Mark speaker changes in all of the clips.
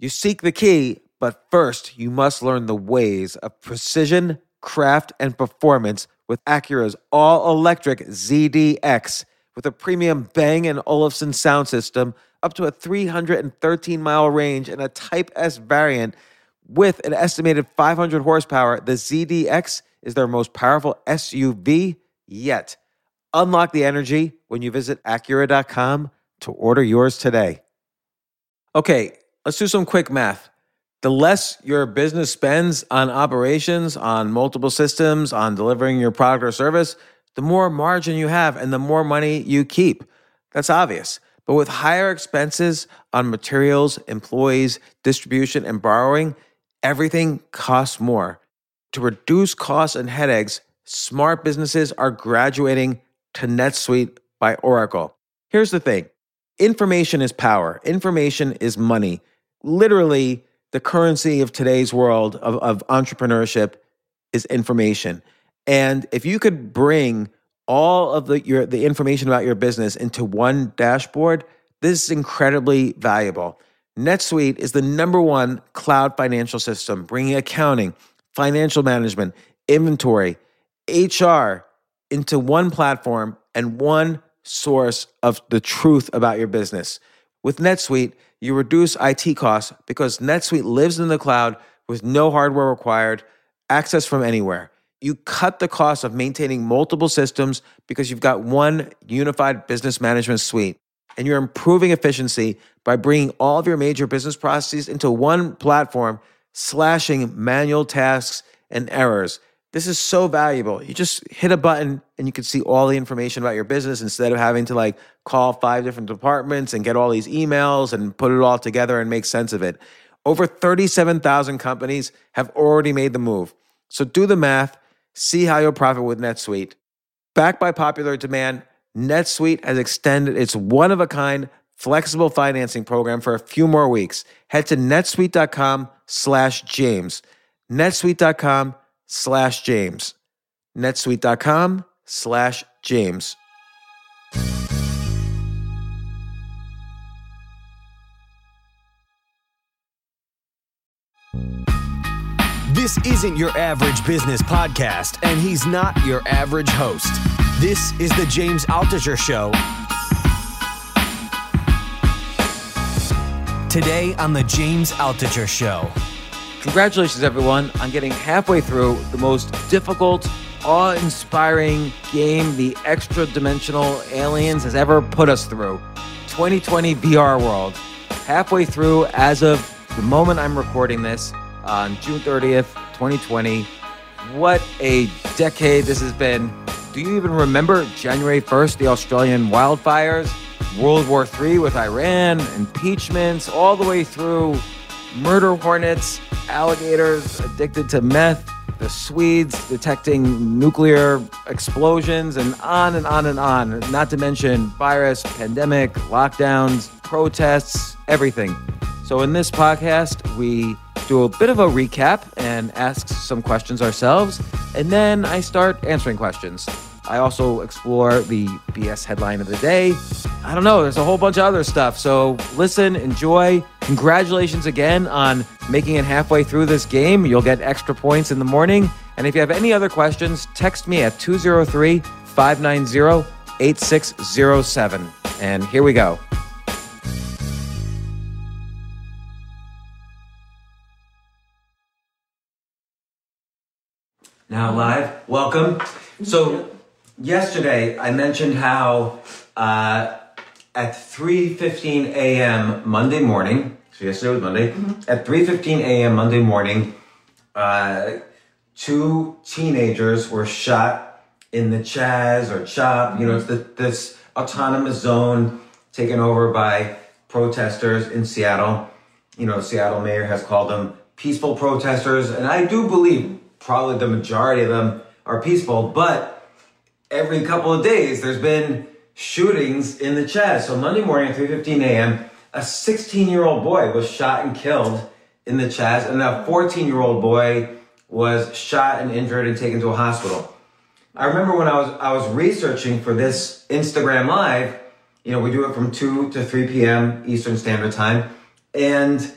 Speaker 1: You seek the key, but first you must learn the ways of precision, craft, and performance with Acura's all-electric ZDX. With a premium Bang & Olufsen sound system, up to a 313-mile range, and a Type S variant with an estimated 500 horsepower, the ZDX is their most powerful SUV yet. Unlock the energy when you visit Acura.com to order yours today. Okay, let's do some quick math. The less your business spends on operations, on multiple systems, on delivering your product or service, the more margin you have and the more money you keep. That's obvious. But with higher expenses on materials, employees, distribution, and borrowing, everything costs more. To reduce costs and headaches, smart businesses are graduating to NetSuite by Oracle. Here's the thing. Information is power. Information is money. Literally, the currency of today's world of entrepreneurship is information. And if you could bring all of the information about your business into one dashboard, this is incredibly valuable. NetSuite is the #1 cloud financial system, bringing accounting, financial management, inventory, HR into one platform and one source of the truth about your business. With NetSuite, you reduce IT costs because NetSuite lives in the cloud with no hardware required, access from anywhere. You cut the cost of maintaining multiple systems because you've got one unified business management suite. And you're improving efficiency by bringing all of your major business processes into one platform, slashing manual tasks and errors. This is so valuable. You just hit a button and you can see all the information about your business instead of having to call 5 different departments and get all these emails and put it all together and make sense of it. Over 37,000 companies have already made the move. So do the math, see how you'll profit with NetSuite. Backed by popular demand, NetSuite has extended its one-of-a-kind flexible financing program for a few more weeks. Head to netsuite.com/James. netsuite.com/James. netsuite.com/James.
Speaker 2: This isn't your average business podcast, and he's not your average host. This is the James Altucher Show. Today on the James Altucher Show.
Speaker 1: Congratulations, everyone, on getting halfway through the most difficult, awe-inspiring game the extra-dimensional aliens has ever put us through. 2020 VR World. Halfway through as of the moment I'm recording this on June 30th, 2020. What a decade this has been. Do you even remember January 1st, the Australian wildfires, World War III with Iran, impeachments, all the way through murder hornets, alligators addicted to meth, the Swedes detecting nuclear explosions, and on and on and on. Not to mention virus, pandemic, lockdowns, protests, everything. So in this podcast, we do a bit of a recap and ask some questions ourselves, and then I start answering questions. I also explore the BS headline of the day. I don't know, there's a whole bunch of other stuff. So listen, enjoy. Congratulations again on making it halfway through this game. You'll get extra points in the morning. And if you have any other questions, text me at 203-590-8607. And here we go. Now live, welcome. So yesterday I mentioned how at 3:15 a.m. Monday morning, so yesterday was Monday, at 3:15 a.m. Monday morning, 2 teenagers were shot in the Chaz or CHOP, it's this autonomous zone taken over by protesters in Seattle. Seattle mayor has called them peaceful protesters, and I do believe probably the majority of them are peaceful, but every couple of days there's been shootings in the Chaz. So Monday morning at 3:15 a.m., a 16-year-old boy was shot and killed in the Chaz, and a 14-year-old boy was shot and injured and taken to a hospital. I remember when I was researching for this Instagram Live, we do it from 2 to 3 p.m. Eastern Standard Time, and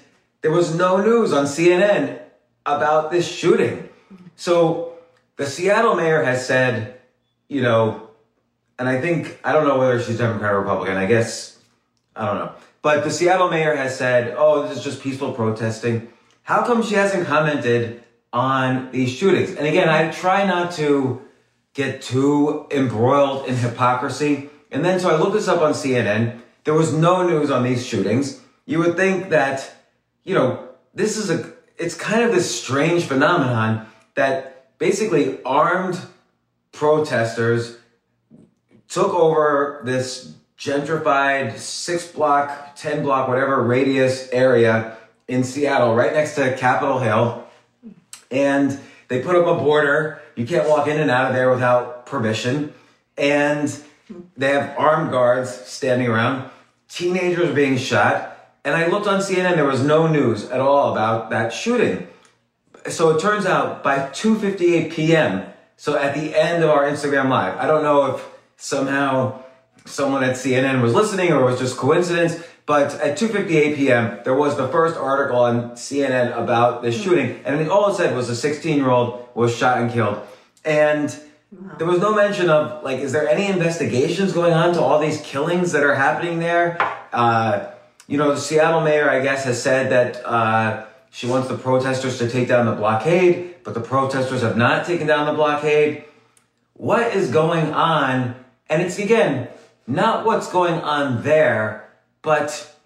Speaker 1: there was no news on CNN about this shooting. So the Seattle mayor has said, you know, and I don't know whether she's Democrat or Republican, I guess, I don't know. But the Seattle mayor has said, oh, this is just peaceful protesting. How come she hasn't commented on these shootings? And again, I try not to get too embroiled in hypocrisy. And then so I looked this up on CNN. There was no news on these shootings. You would think that, you know, it's kind of this strange phenomenon that basically armed protesters took over this gentrified 6-block, 10-block, whatever radius area in Seattle, right next to Capitol Hill. And they put up a border. You can't walk in and out of there without permission. And they have armed guards standing around. Teenagers being shot. And I looked on CNN, there was no news at all about that shooting. So it turns out by 2:58 p.m., so at the end of our Instagram Live, I don't know if somehow someone at CNN was listening or it was just coincidence, but at 2:58 p.m., there was the first article on CNN about this shooting. And all it said was a 16-year-old was shot and killed. And there was no mention of, like, is there any investigations going on to all these killings that are happening there? You know, the Seattle mayor, I guess, has said that she wants the protesters to take down the blockade, but the protesters have not taken down the blockade. What is going on? And it's, again, not what's going on there, but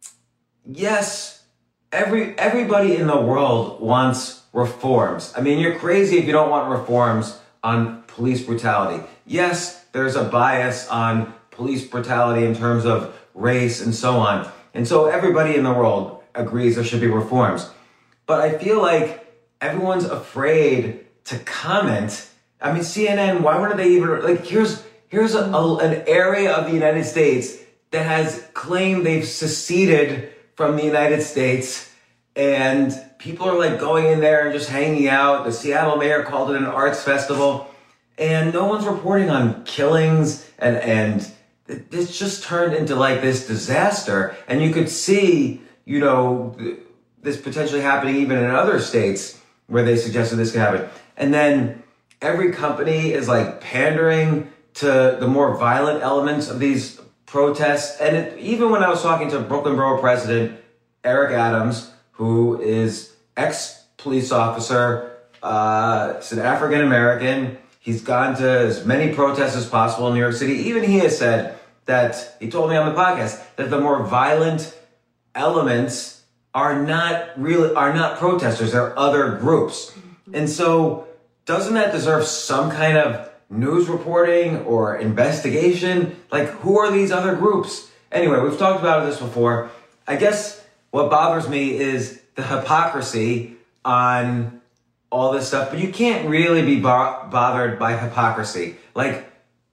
Speaker 1: yes, everybody in the world wants reforms. I mean, you're crazy if you don't want reforms on police brutality. Yes, there's a bias on police brutality in terms of race and so on. And so everybody in the world agrees there should be reforms. But I feel like everyone's afraid to comment. I mean, CNN, why wouldn't they even, like, here's an area of the United States that has claimed they've seceded from the United States, and people are like going in there and just hanging out. The Seattle mayor called it an arts festival, and no one's reporting on killings, and this just turned into like this disaster. And you could see, you know, this potentially happening even in other states where they suggested this could happen. And then every company is like pandering to the more violent elements of these protests. And even when I was talking to Brooklyn Borough President Eric Adams, who is ex-police officer, is an African-American, he's gone to as many protests as possible in New York City. Even he has said that, he told me on the podcast, that the more violent elements are not protesters, they're other groups. And so doesn't that deserve some kind of news reporting or investigation? Like, who are these other groups? Anyway, we've talked about this before. I guess what bothers me is the hypocrisy on all this stuff, but you can't really be bothered by hypocrisy. Like,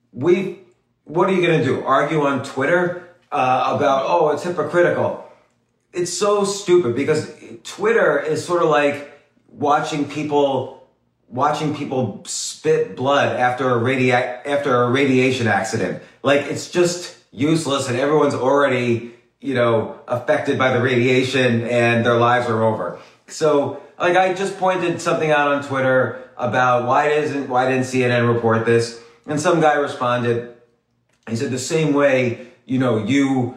Speaker 1: what are you going to do? Argue on Twitter about, oh, it's hypocritical. It's so stupid because Twitter is sort of like watching people spit blood after a radiation accident. Like, it's just useless and everyone's already, you know, affected by the radiation and their lives are over. So, like, I just pointed something out on Twitter about why didn't CNN report this? And some guy responded, he said, the same way, you know, you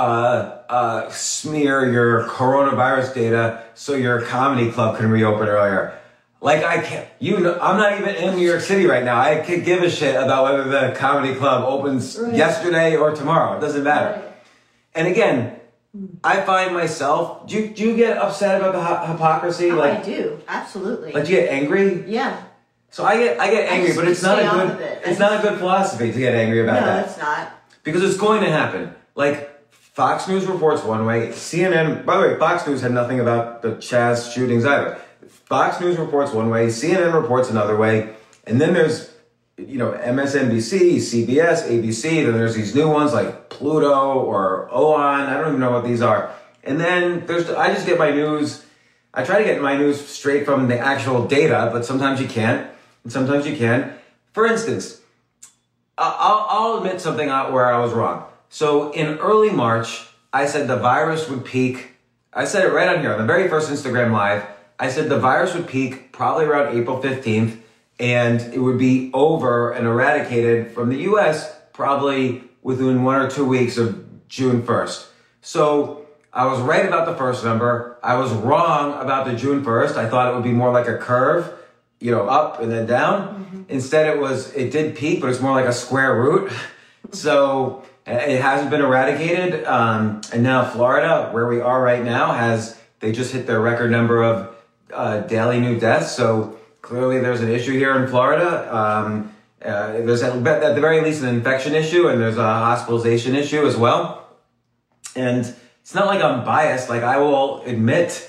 Speaker 1: smear your coronavirus data so your comedy club can reopen earlier. Like, I can't, I'm not even in New York City right now. I could give a shit about whether the comedy club opens yesterday or tomorrow. It doesn't matter. Right. And again, I find myself, do you get upset about the hypocrisy?
Speaker 3: Oh,
Speaker 1: like,
Speaker 3: I do. Absolutely.
Speaker 1: Like, do you get angry?
Speaker 3: Yeah.
Speaker 1: So I get angry, but it's not a good philosophy to get angry about that.
Speaker 3: No, it's not.
Speaker 1: Because it's going to happen. Like, Fox News reports one way. CNN, by the way, Fox News had nothing about the Chaz shootings either. Fox News reports one way, CNN reports another way, and then there's, you know, MSNBC, CBS, ABC, then there's these new ones like Pluto or OAN, I don't even know what these are. And then I just get my news, I try to get my news straight from the actual data, but sometimes you can't, and sometimes you can. For instance, I'll admit something out where I was wrong. So in early March, I said the virus would peak I said it right on here on the very first Instagram Live. I said the virus would peak probably around April 15th, and it would be over and eradicated from the U.S. probably within 1 or 2 weeks of June 1st. So I was right about the first number. I was wrong about the June 1st. I thought it would be more like a curve, up and then down. Instead, it did peak, but it's more like a square root. So it hasn't been eradicated. And now Florida, where we are right now, they just hit their record number of daily new deaths. So clearly there's an issue here in Florida. There's at the very least an infection issue, and there's a hospitalization issue as well. And it's not like I'm biased. Like, I will admit,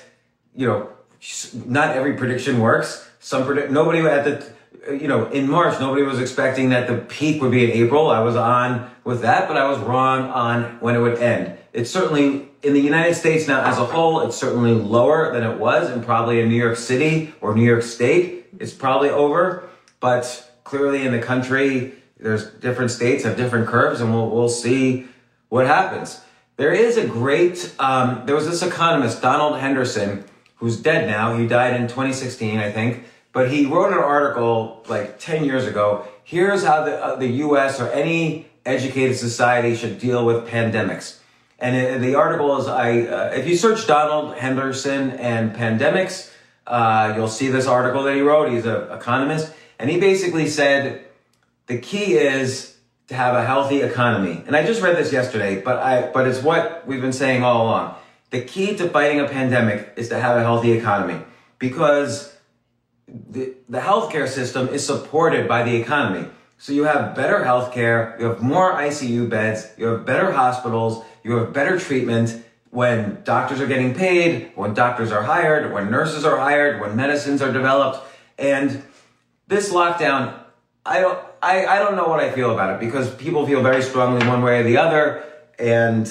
Speaker 1: not every prediction works. Nobody in March, nobody was expecting that the peak would be in April. I was on with that, but I was wrong on when it would end. It's certainly, in the United States now as a whole, it's certainly lower than it was, and probably in New York City or New York State, it's probably over. But clearly in the country, there's different states have different curves, and we'll see what happens. There is a great, there was this economist, Donald Henderson, who's dead now. He died in 2016, I think. But he wrote an article like 10 years ago. Here's how the U.S. or any educated society should deal with pandemics. And the article is, if you search Donald Henderson and pandemics, you'll see this article that he wrote. He's an economist. And he basically said, the key is to have a healthy economy. And I just read this yesterday, but it's what we've been saying all along. The key to fighting a pandemic is to have a healthy economy, because the healthcare system is supported by the economy. So you have better healthcare, you have more ICU beds, you have better hospitals, you have better treatment when doctors are getting paid, when doctors are hired, when nurses are hired, when medicines are developed. And this lockdown, I don't know what I feel about it, because people feel very strongly one way or the other. And,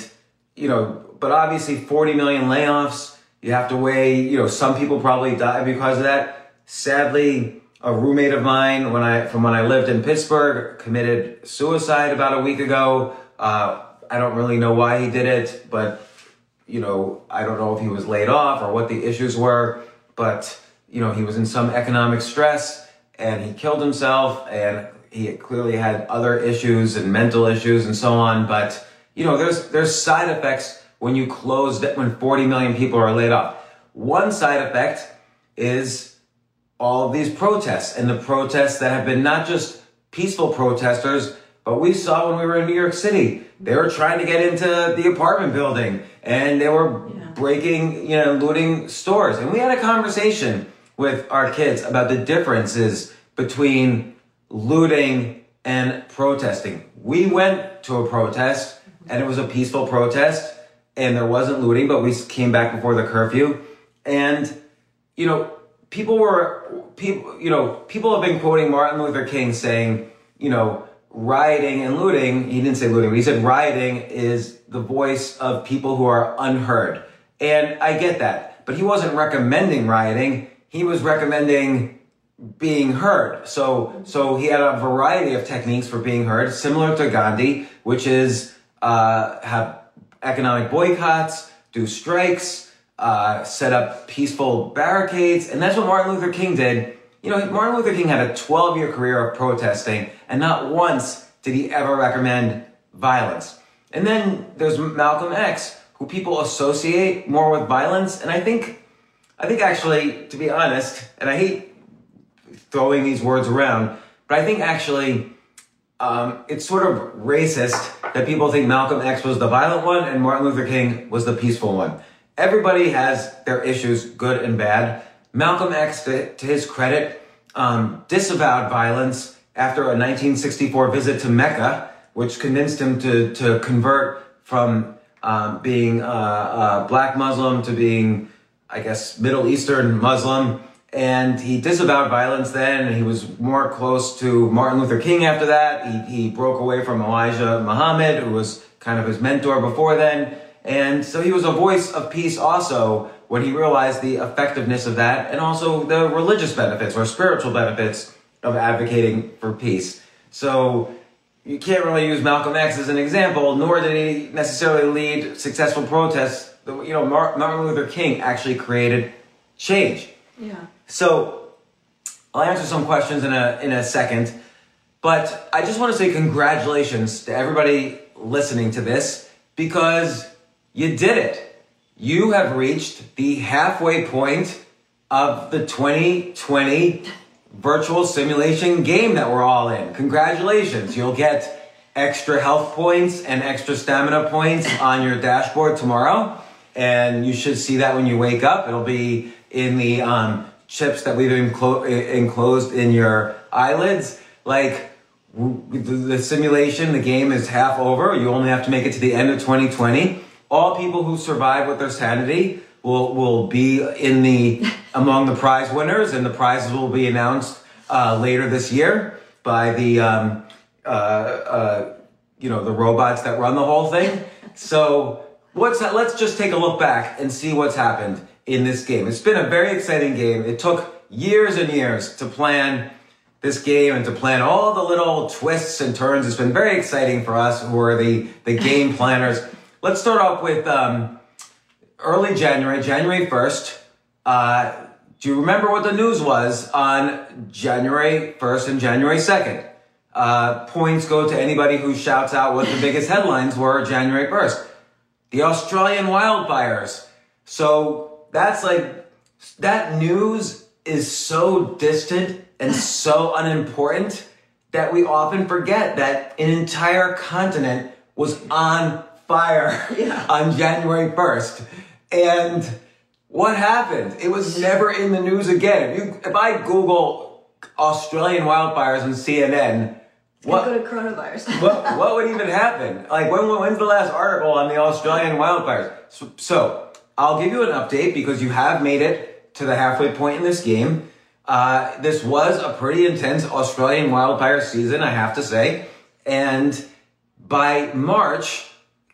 Speaker 1: but obviously 40 million layoffs, you have to weigh, some people probably die because of that. Sadly, a roommate of mine, from when I lived in Pittsburgh, committed suicide about a week ago. I don't really know why he did it, but, I don't know if he was laid off or what the issues were, but, he was in some economic stress and he killed himself, and he clearly had other issues and mental issues and so on. But, there's side effects when you when 40 million people are laid off. One side effect is all of these protests, and the protests that have been not just peaceful protesters, but we saw when we were in New York City, they were trying to get into the apartment building, and they were breaking, looting stores. And we had a conversation with our kids about the differences between looting and protesting. We went to a protest, and it was a peaceful protest, and there wasn't looting, but we came back before the curfew. And, people have been quoting Martin Luther King saying, rioting and looting. He didn't say looting, but he said rioting is the voice of people who are unheard. And I get that, but he wasn't recommending rioting. He was recommending being heard. So he had a variety of techniques for being heard, similar to Gandhi, which is have economic boycotts, do strikes, set up peaceful barricades. And that's what Martin Luther King did. Martin Luther King had a 12-year career of protesting, and not once did he ever recommend violence. And then there's Malcolm X, who people associate more with violence. And I think actually, to be honest, and I hate throwing these words around, but I think actually it's sort of racist that people think Malcolm X was the violent one and Martin Luther King was the peaceful one. Everybody has their issues, good and bad. Malcolm X, to his credit, disavowed violence after a 1964 visit to Mecca, which convinced him to convert from being a black Muslim to being, I guess, Middle Eastern Muslim. And he disavowed violence then, and he was more close to Martin Luther King after that. He broke away from Elijah Muhammad, who was kind of his mentor before then. And so he was a voice of peace also when he realized the effectiveness of that, and also the religious benefits or spiritual benefits of advocating for peace. So you can't really use Malcolm X as an example, nor did he necessarily lead successful protests Martin Luther King actually created change.
Speaker 3: Yeah.
Speaker 1: So I'll answer some questions in a second, but I just want to say congratulations to everybody listening to this, because you did it. You have reached the halfway point of the 2020 virtual simulation game that we're all in. Congratulations. You'll get extra health points and extra stamina points on your dashboard tomorrow. And you should see that when you wake up. It'll be in the chips that we've enclosed in your eyelids. Like, the simulation, the game is half over. You only have to make it to the end of 2020. All people who survive with their sanity will be among the prize winners, and the prizes will be announced later this year by the robots that run the whole thing. So let's just take a look back and see what's happened in this game. It's been a very exciting game. It took years and years to plan this game and to plan all the little twists and turns. It's been very exciting for us who are the game planners. Let's start off with early January 1st. Do you remember what the news was on January 1st and January 2nd? Points go to anybody who shouts out what the biggest headlines were January 1st. The Australian wildfires. So that news is so distant and so unimportant that we often forget that an entire continent was on fire on January 1st. And what happened? It was never in the news again. If I Google Australian wildfires on CNN,
Speaker 3: go to coronavirus.
Speaker 1: what would even happen? Like, when's the last article on the Australian wildfires? So I'll give you an update because you have made it to the halfway point in this game. This was a pretty intense Australian wildfire season, I have to say. And by March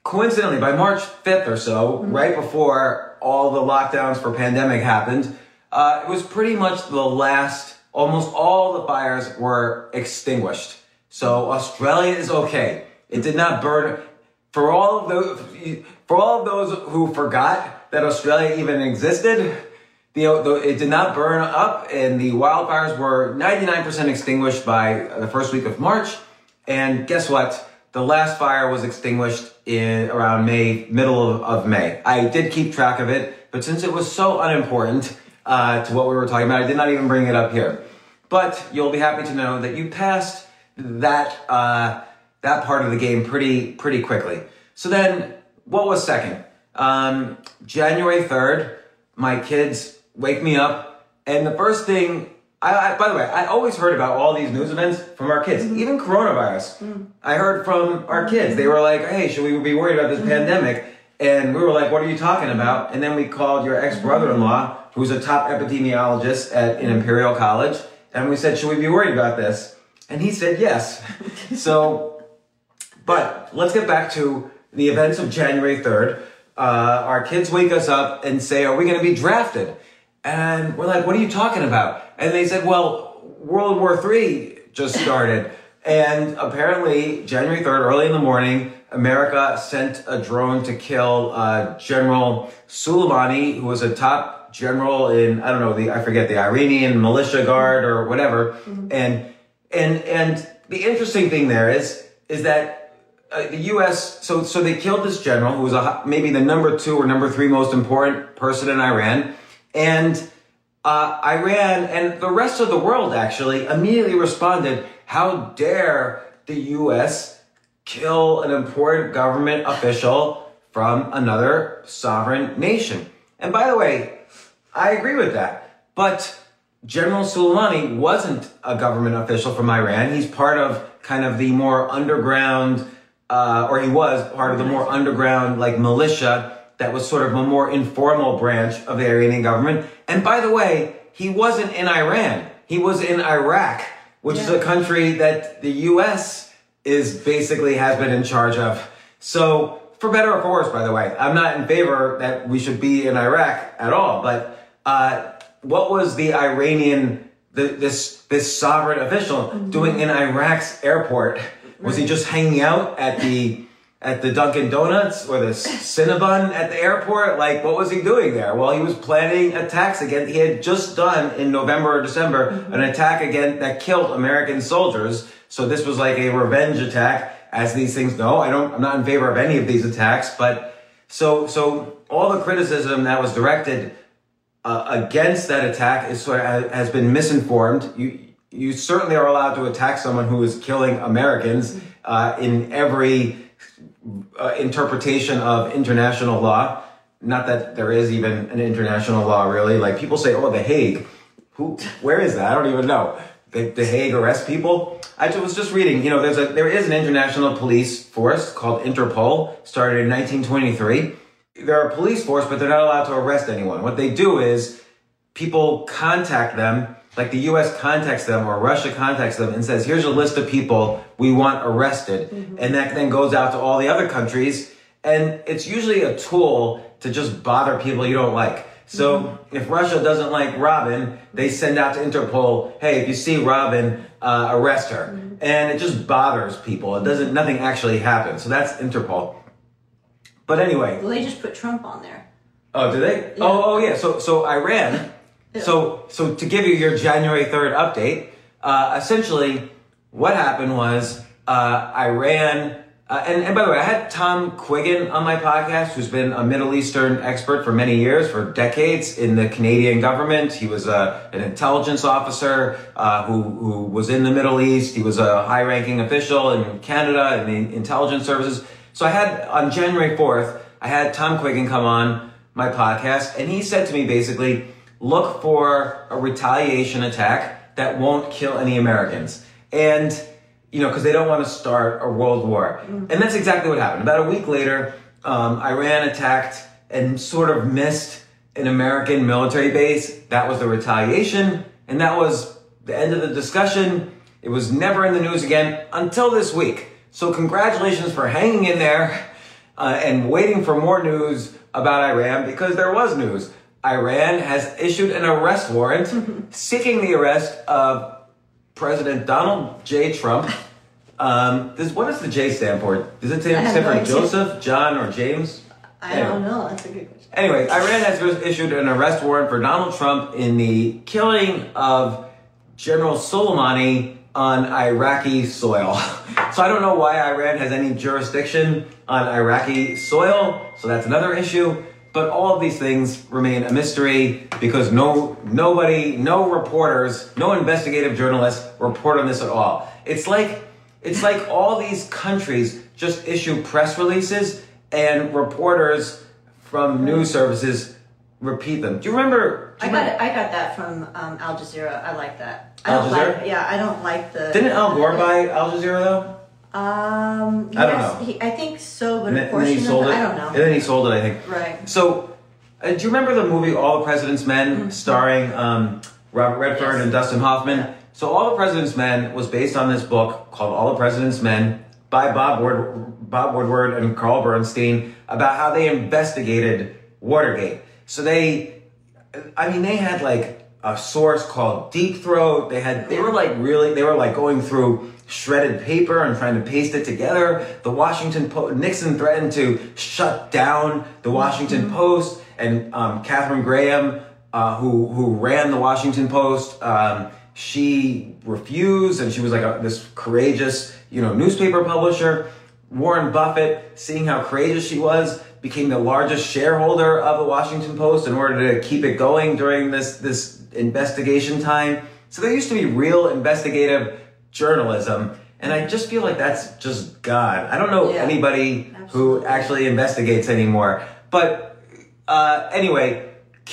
Speaker 1: 5th or so, right before all the lockdowns for pandemic happened, it was pretty much the last, almost all the fires were extinguished. So Australia is okay. It did not burn. For all of those who forgot that Australia even existed, it did not burn up, and the wildfires were 99% extinguished by the first week of March. And guess what? The last fire was extinguished around middle of May. I did keep track of it, but since it was so unimportant to what we were talking about, I did not even bring it up here. But you'll be happy to know that you passed that part of the game pretty quickly. So then, what was second? January 3rd, my kids wake me up, and the first thing, by the way, I always heard about all these news events from our kids, even coronavirus. I heard from our kids. They were like, hey, should we be worried about this pandemic? And we were like, what are you talking about? And then we called your ex-brother-in-law, who's a top epidemiologist in Imperial College, and we said, should we be worried about this? And he said yes. But let's get back to the events of January 3rd. Our kids wake us up and say, are we going to be drafted? And we're like, what are you talking about? And they said, well, World War III just started. And apparently, January 3rd, early in the morning, America sent a drone to kill General Soleimani, who was a top general in, I forget, the Iranian militia guard or whatever. And the interesting thing there is that the U.S., so they killed this general who was maybe the number 2 or number 3 most important person in Iran. And Iran and the rest of the world actually immediately responded, how dare the U.S. kill an important government official from another sovereign nation? And by the way, I agree with that. But General Soleimani wasn't a government official from Iran. He's part of kind of the more underground, he was part of the more underground militia that was sort of a more informal branch of the Iranian government. And by the way, he wasn't in Iran. He was in Iraq, which is a country that the U.S. has been in charge of. So, for better or for worse, by the way, I'm not in favor that we should be in Iraq at all. But what was the Iranian, this sovereign official doing in Iraq's airport? Was he just hanging out at the at the Dunkin' Donuts or the Cinnabon at the airport? Like, what was he doing there? Well, he was planning attacks again. He had just done in November or December an attack again that killed American soldiers. So this was like a revenge attack, as these things go. I'm not in favor of any of these attacks, but so all the criticism that was directed against that attack has been misinformed. You certainly are allowed to attack someone who is killing Americans in every interpretation of international law. Not that there is even an international law, really. Like, people say, oh, The Hague. Where is that? I don't even know. The Hague arrest people? I was just reading, there is an international police force called Interpol, started in 1923. They're a police force, but they're not allowed to arrest anyone. What they do is people contact them, like the U.S. contacts them or Russia contacts them and says, here's a list of people we want arrested. Mm-hmm. And that then goes out to all the other countries. And it's usually a tool to just bother people you don't like. So if Russia doesn't like Robin, they send out to Interpol, hey, if you see Robin, arrest her. Mm-hmm. And it just bothers people. Nothing actually happens. So that's Interpol. But anyway.
Speaker 3: Well, they just put Trump on there.
Speaker 1: Oh, did they? Yeah. Oh, yeah. So Iran. So to give you your January 3rd update, essentially what happened was Iran. And by the way, I had Tom Quiggin on my podcast, who's been a Middle Eastern expert for many years, for decades in the Canadian government. He was an intelligence officer who was in the Middle East. He was a high-ranking official in Canada in the intelligence services. So on January 4th, I had Tom Quiggin come on my podcast, and he said to me basically, look for a retaliation attack that won't kill any Americans. And because they don't want to start a world war. And that's exactly what happened. About a week later, Iran attacked and sort of missed an American military base. That was the retaliation. And that was the end of the discussion. It was never in the news again until this week. So congratulations for hanging in there and waiting for more news about Iran, because there was news. Iran has issued an arrest warrant seeking the arrest of President Donald J. Trump. What does the J stand for? Does it stand for Joseph, John, or James?
Speaker 3: I don't know. That's a good question.
Speaker 1: Anyway, Iran has issued an arrest warrant for Donald Trump in the killing of General Soleimani on Iraqi soil. So I don't know why Iran has any jurisdiction on Iraqi soil. So that's another issue. But all of these things remain a mystery because no reporters, no investigative journalists report on this at all. It's like all these countries just issue press releases and reporters from news services repeat them. Do you remember?
Speaker 3: I got that from Al Jazeera. I like that.
Speaker 1: Al Jazeera?
Speaker 3: I don't like the.
Speaker 1: Didn't Al Gore buy Al Jazeera though?
Speaker 3: I don't know. I think so, but
Speaker 1: a portion of it, I don't know. And then he sold it, I think.
Speaker 3: Right.
Speaker 1: So, do you remember the movie All the President's Men, starring Robert Redford and Dustin Hoffman? Yeah. So, All the President's Men was based on this book called All the President's Men by Bob Woodward and Carl Bernstein about how they investigated Watergate. So they had like a source called Deep Throat. They were going through shredded paper and trying to paste it together. The Washington Post, Nixon threatened to shut down the Washington Post, and Katharine Graham, who ran the Washington Post, she refused, and she was like this courageous, newspaper publisher. Warren Buffett, seeing how courageous she was, became the largest shareholder of the Washington Post in order to keep it going during this investigation time. So there used to be real investigative journalism, and I just feel like that's just gone. I don't know anybody who actually investigates anymore. But anyway,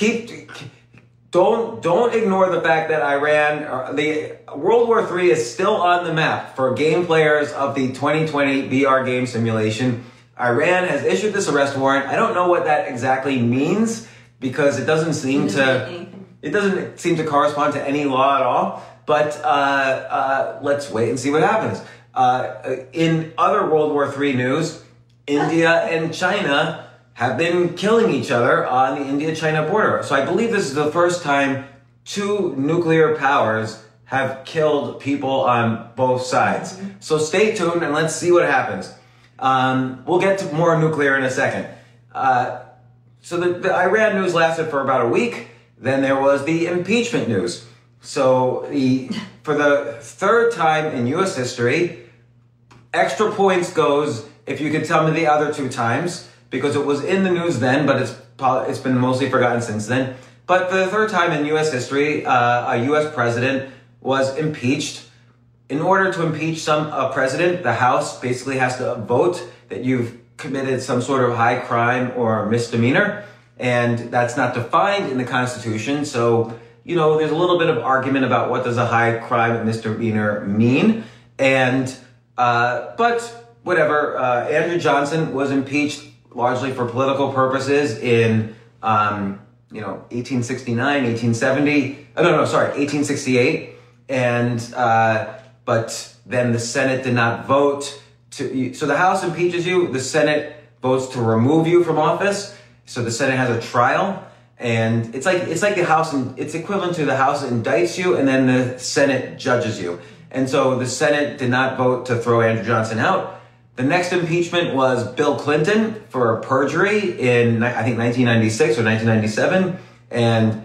Speaker 1: don't ignore the fact that the World War III is still on the map for game players of the 2020 VR game simulation. Iran has issued this arrest warrant. I don't know what that exactly means because it doesn't seem to correspond to any law at all. But let's wait and see what happens. In other World War III news, India and China have been killing each other on the India-China border. So I believe this is the first time two nuclear powers have killed people on both sides. So stay tuned and let's see what happens. We'll get to more nuclear in a second. So the Iran news lasted for about a week. Then there was the impeachment news. So for the third time in U.S. history, extra points goes if you could tell me the other two times, because it was in the news then, but it's been mostly forgotten since then. But for the third time in U.S. history, a U.S. president was impeached. In order to impeach a president, the House basically has to vote that you've committed some sort of high crime or misdemeanor, and that's not defined in the Constitution. So, there's a little bit of argument about what does a high crime and misdemeanor mean. And, but whatever, Andrew Johnson was impeached largely for political purposes in, 1869, 1868. And, but then the Senate did not vote so the House impeaches you, the Senate votes to remove you from office. So the Senate has a trial, and it's like the House, it's equivalent to the House indicts you, and then the Senate judges you. And so the Senate did not vote to throw Andrew Johnson out. The next impeachment was Bill Clinton for perjury in, I think, 1996 or 1997. And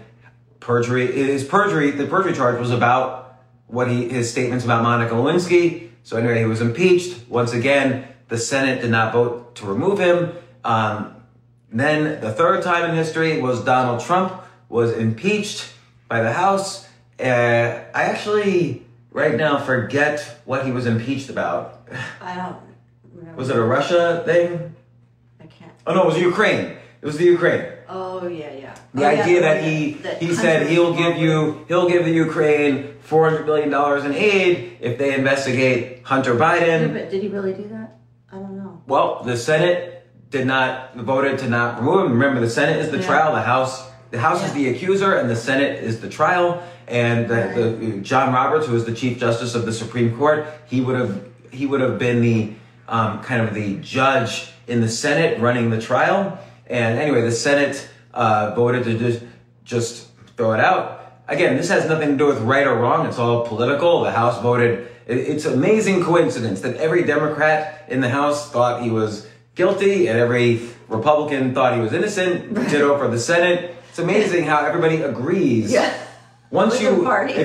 Speaker 1: the perjury charge was about his statements about Monica Lewinsky. So anyway, he was impeached. Once again, the Senate did not vote to remove him. Then the third time in history was Donald Trump was impeached by the House. I actually right now forget what he was impeached about.
Speaker 3: I don't remember.
Speaker 1: Was it a Russia thing?
Speaker 3: I can't.
Speaker 1: Oh no, it was Ukraine. It was the Ukraine.
Speaker 3: Oh yeah.
Speaker 1: The idea that he said he'll give the Ukraine $400 million in aid if they investigate Hunter Biden.
Speaker 3: Yeah, but did he really do that? I don't know.
Speaker 1: Well, the Senate voted to not remove him. Remember, the Senate is the trial. The House is the accuser, and the Senate is the trial. And the John Roberts, who is the Chief Justice of the Supreme Court, he would have been the kind of the judge in the Senate running the trial. And anyway, the Senate voted to just throw it out. Again, this has nothing to do with right or wrong. It's all political. The House voted. It's an amazing coincidence that every Democrat in the House thought he was guilty and every Republican thought he was innocent. Ditto for the Senate. It's amazing how everybody agrees.
Speaker 3: Yeah.
Speaker 1: If you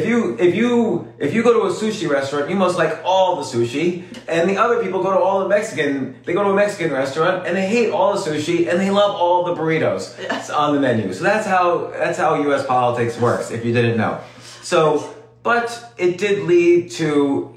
Speaker 1: go to a sushi restaurant, you must like all the sushi, and the other people go to all the Mexican. They go to a Mexican restaurant and they hate all the sushi and they love all the burritos on the menu. So that's how U.S. politics works. If you didn't know, but it did lead to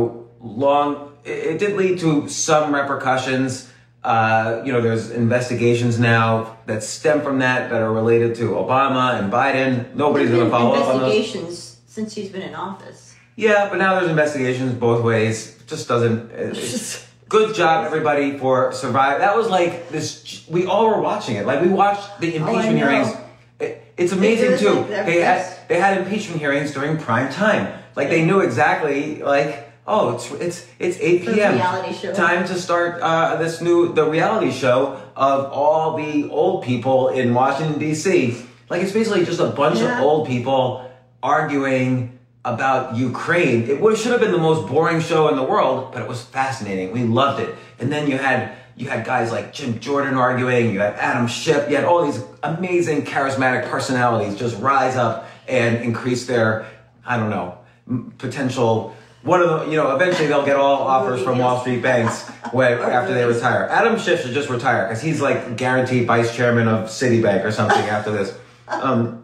Speaker 1: it did lead to some repercussions. There's investigations now that stem from that are related to Obama and Biden. Nobody's going to follow up on those.
Speaker 3: Investigations since he's been in office.
Speaker 1: Yeah, but now there's investigations both ways. It just doesn't. Good job, everybody, for surviving. That was like this. We all were watching it. Like we watched the impeachment hearings. It's amazing too.
Speaker 3: Like
Speaker 1: they had impeachment hearings during prime time. Like they knew exactly like. Oh, it's 8 p.m.
Speaker 3: Reality show.
Speaker 1: Time to start the reality show of all the old people in Washington D.C. Like it's basically just a bunch of old people arguing about Ukraine. It should have been the most boring show in the world, but it was fascinating. We loved it. And then you had guys like Jim Jordan arguing. You had Adam Schiff. You had all these amazing charismatic personalities just rise up and increase their potential. Eventually they'll get all offers from Wall Street banks after they retire. Adam Schiff should just retire because he's like guaranteed vice chairman of Citibank or something after this.
Speaker 3: That's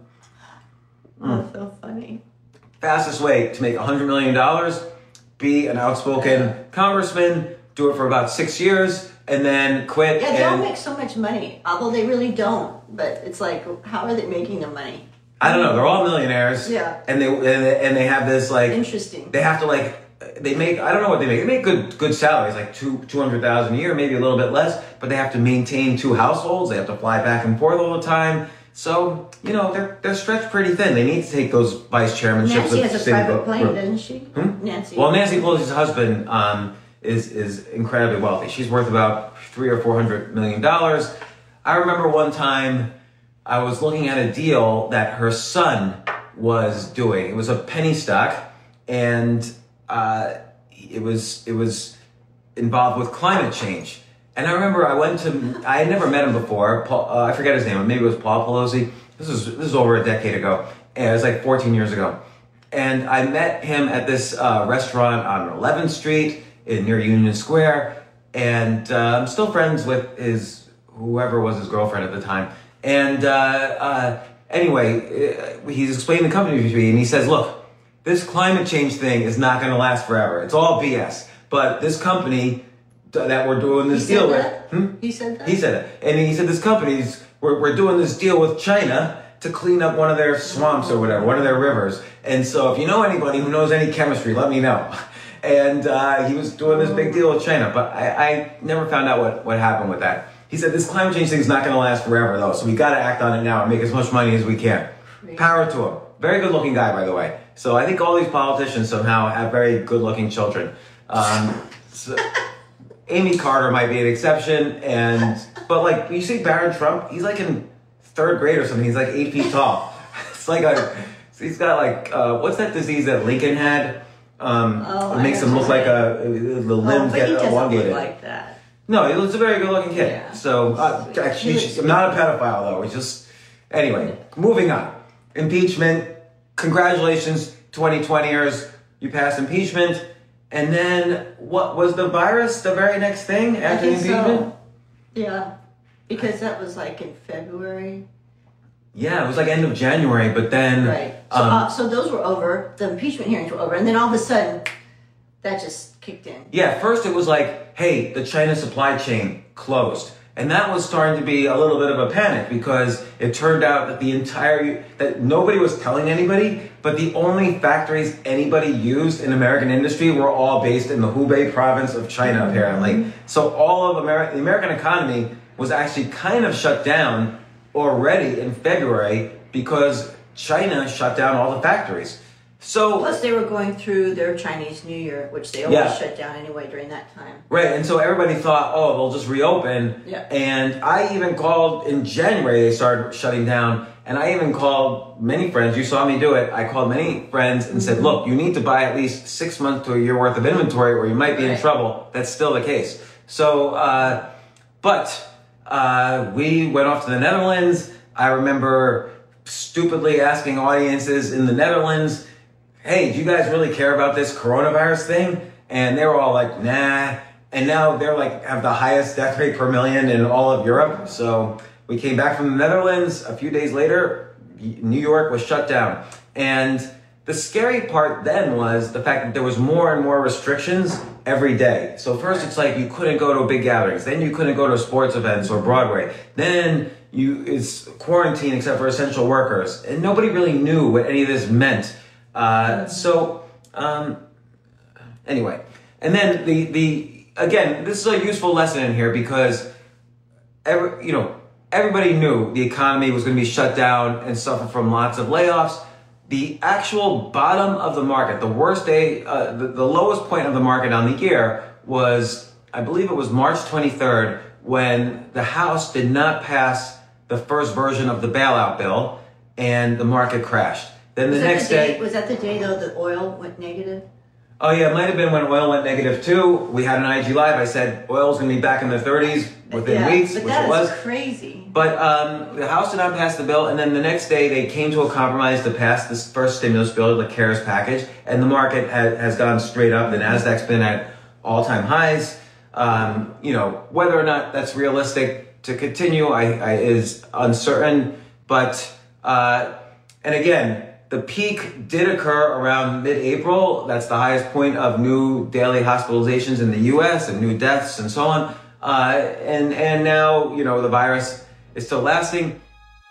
Speaker 3: so funny.
Speaker 1: Fastest way to make $100 million, be an outspoken congressman, do it for about 6 years, and then quit.
Speaker 3: Yeah, they all make so much money, although they really don't. But it's like, how are they making the money?
Speaker 1: I don't know. They're all millionaires.
Speaker 3: Yeah.
Speaker 1: And they have this like
Speaker 3: interesting.
Speaker 1: They have to they make, I don't know what they make. They make good salaries, like $200,000 a year, maybe a little bit less. But they have to maintain 2 households. They have to fly back and forth all the time. So they're stretched pretty thin. They need to take those vice chairmanships.
Speaker 3: Nancy has a private plane, doesn't she? Nancy.
Speaker 1: Well, Nancy Pelosi's husband is incredibly wealthy. She's worth about $300 or $400 million. I remember one time. I was looking at a deal that her son was doing. It was a penny stock, and it was involved with climate change. And I remember I had never met him before. Paul, I forget his name. Maybe it was Paul Pelosi. This is over a decade ago. And it was like 14 years ago. And I met him at this restaurant on 11th Street near Union Square. And I'm still friends with whoever was his girlfriend at the time. And anyway, he's explaining the company to me, and he says, look, this climate change thing is not going to last forever. It's all BS. But this company that we're doing this deal with...
Speaker 3: He said that?
Speaker 1: He said it. And he said this company's... We're doing this deal with China to clean up one of their swamps or whatever, one of their rivers. And so if you know anybody who knows any chemistry, let me know. And he was doing this big deal with China. But I never found out what happened with that. He said this climate change thing is not going to last forever, though. So we got to act on it now and make as much money as we can. Power to him. Very good looking guy, by the way. So I think all these politicians somehow have very good looking children. So Amy Carter might be an exception, but like you see Barron Trump, he's like in third grade or something. He's like 8 feet tall. It's like he's got like what's that disease that Lincoln had? It makes him look like the limbs get elongated.
Speaker 3: Look like that.
Speaker 1: No, he looks a very good looking kid.
Speaker 3: Yeah.
Speaker 1: So actually, I'm not a pedophile though. It's just anyway. Moving on. Impeachment. Congratulations, 2020ers. You passed impeachment. And then, what was the virus the very next thing after the impeachment?
Speaker 3: So. Yeah, because that was like in February.
Speaker 1: Yeah, it was like end of January, but then...
Speaker 3: Right. So those were over, the impeachment hearings were over, and then all of a sudden, that just kicked in.
Speaker 1: Yeah, first it was like, hey, the China supply chain closed. And that was starting to be a little bit of a panic because it turned out that that nobody was telling anybody, but the only factories anybody used in American industry were all based in the Hubei province of China, apparently. So all of the American economy was actually kind of shut down already in February because China shut down all the factories. So
Speaker 3: plus they were going through their Chinese New Year, which they always shut down anyway during that time.
Speaker 1: Right, and so everybody thought, oh, they'll just reopen.
Speaker 3: Yeah.
Speaker 1: And I even called in January, they started shutting down. And I even called many friends. You saw me do it. I called many friends and said, look, you need to buy at least 6 months to a year worth of inventory or you might be in trouble. That's still the case. So, we went off to the Netherlands. I remember stupidly asking audiences in the Netherlands, hey, do you guys really care about this coronavirus thing? And they were all like, nah. And now they're like, have the highest death rate per million in all of Europe. So we came back from the Netherlands. A few days later, New York was shut down. And the scary part then was the fact that there was more and more restrictions every day. So first it's like you couldn't go to big gatherings. Then you couldn't go to sports events or Broadway. Then it's quarantine except for essential workers. And nobody really knew what any of this meant. Anyway, and then again, this is a useful lesson in here because everybody knew the economy was going to be shut down and suffer from lots of layoffs. The actual bottom of the market, the worst day, the lowest point of the market on the year was, I believe it was March 23rd, when the House did not pass the first version of the bailout bill and the market crashed. Then the next day...
Speaker 3: Was that the day, though, that oil went negative?
Speaker 1: Oh, yeah, it might have been when oil went negative, too. We had an IG Live. I said oil's going to be back in the 30s within weeks, which it was.
Speaker 3: That's crazy.
Speaker 1: But the House did not pass the bill, and then the next day they came to a compromise to pass this first stimulus bill, the CARES package, and the market has gone straight up. The Nasdaq's been at all-time highs. Whether or not that's realistic to continue is uncertain. But, and again, the peak did occur around mid-April. That's the highest point of new daily hospitalizations in the U.S. and new deaths and so on. And now, the virus is still lasting.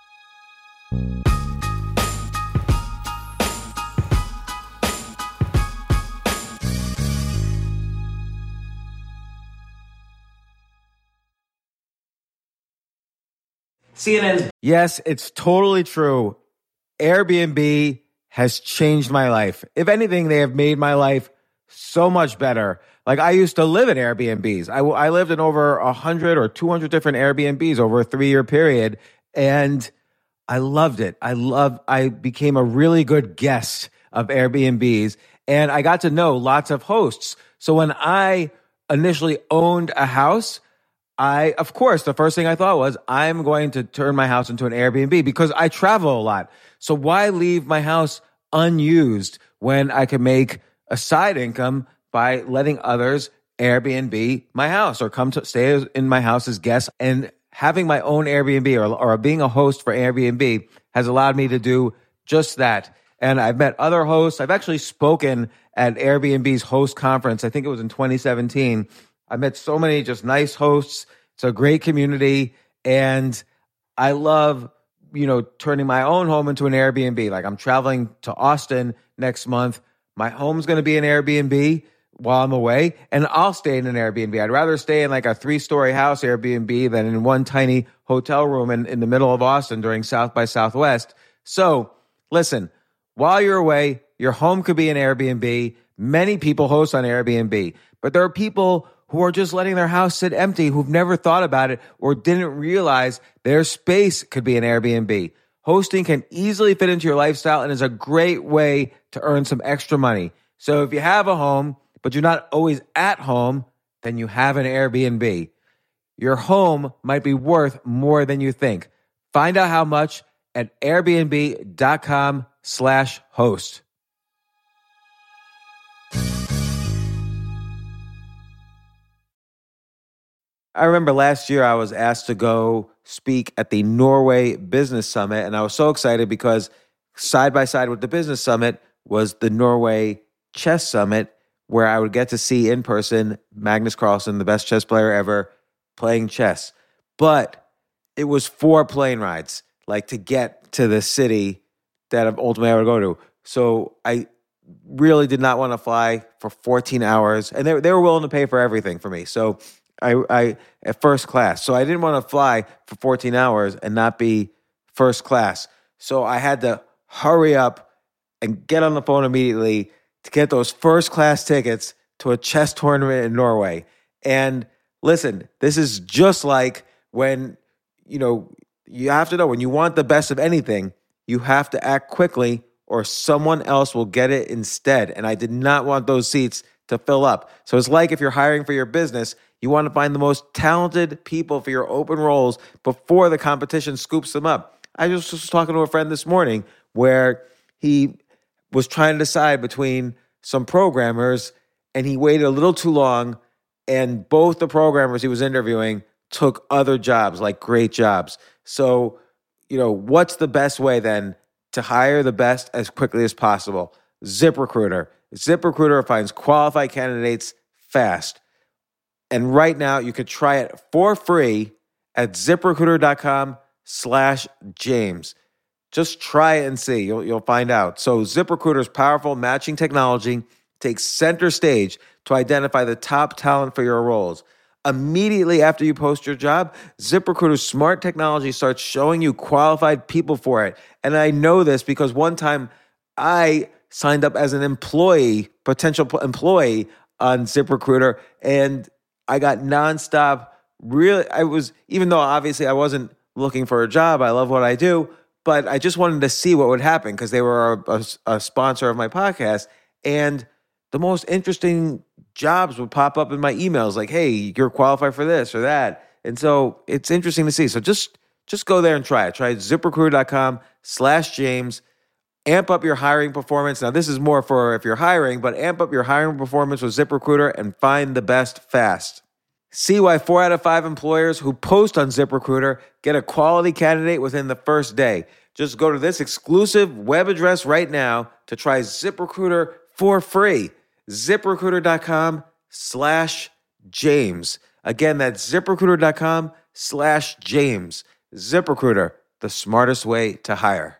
Speaker 1: CNN's... Yes, it's totally true. Airbnb has changed my life. If anything, they have made my life so much better. Like, I used to live in Airbnbs. I lived in over 100 or 200 different Airbnbs over a 3-year period, and I loved it. I became a really good guest of Airbnbs, and I got to know lots of hosts. So when I initially owned a house, of course, the first thing I thought was, I'm going to turn my house into an Airbnb because I travel a lot. So why leave my house unused when I can make a side income by letting others Airbnb my house or come to stay in my house as guests? And having my own Airbnb or being a host for Airbnb has allowed me to do just that. And I've met other hosts. I've actually spoken at Airbnb's host conference. I think it was in 2017. I met so many just nice hosts. It's a great community. And I love, turning my own home into an Airbnb. Like, I'm traveling to Austin next month. My home's going to be an Airbnb while I'm away, and I'll stay in an Airbnb. I'd rather stay in like a 3-story house Airbnb than in one tiny hotel room in the middle of Austin during South by Southwest. So listen, while you're away, your home could be an Airbnb. Many people host on Airbnb, but there are people who are just letting their house sit empty, who've never thought about it or didn't realize their space could be an Airbnb. Hosting can easily fit into your lifestyle and is a great way to earn some extra money. So if you have a home, but you're not always at home, then you have an Airbnb. Your home might be worth more than you think. Find out how much at airbnb.com/host. I remember last year I was asked to go speak at the Norway Business Summit, and I was so excited because side by side with the Business Summit was the Norway Chess Summit, where I would get to see in person Magnus Carlsen, the best chess player ever, playing chess. But it was 4 plane rides, like to get to the city that ultimately I would go to. So I really did not want to fly for 14 hours, and they were willing to pay for everything for me. So I at first class. So I didn't want to fly for 14 hours and not be first class. So I had to hurry up and get on the phone immediately to get those first class tickets to a chess tournament in Norway. And listen, this is just like when, you have to know when you want the best of anything, you have to act quickly or someone else will get it instead. And I did not want those seats to fill up. So it's like if you're hiring for your business, you want to find the most talented people for your open roles before the competition scoops them up. I just was talking to a friend this morning where he was trying to decide between some programmers, and he waited a little too long, and both the programmers he was interviewing took other jobs, like great jobs. So, what's the best way then to hire the best as quickly as possible? ZipRecruiter. ZipRecruiter finds qualified candidates fast. And right now, you could try it for free at ZipRecruiter.com/James. Just try it and see. You'll find out. So ZipRecruiter's powerful matching technology takes center stage to identify the top talent for your roles. Immediately after you post your job, ZipRecruiter's smart technology starts showing you qualified people for it. And I know this because one time I signed up as an potential employee on ZipRecruiter, and I got nonstop. Even though obviously I wasn't looking for a job, I love what I do, but I just wanted to see what would happen because they were a sponsor of my podcast. And the most interesting jobs would pop up in my emails like, hey, you're qualified for this or that. And so it's interesting to see. So just go there and try it. Try ZipRecruiter.com/James. Amp up your hiring performance. Now, this is more for if you're hiring, but amp up your hiring performance with ZipRecruiter and find the best fast. See why 4 out of 5 employers who post on ZipRecruiter get a quality candidate within the first day. Just go to this exclusive web address right now to try ZipRecruiter for free. ZipRecruiter.com/James. Again, that's ZipRecruiter.com/James. ZipRecruiter, the smartest way to hire.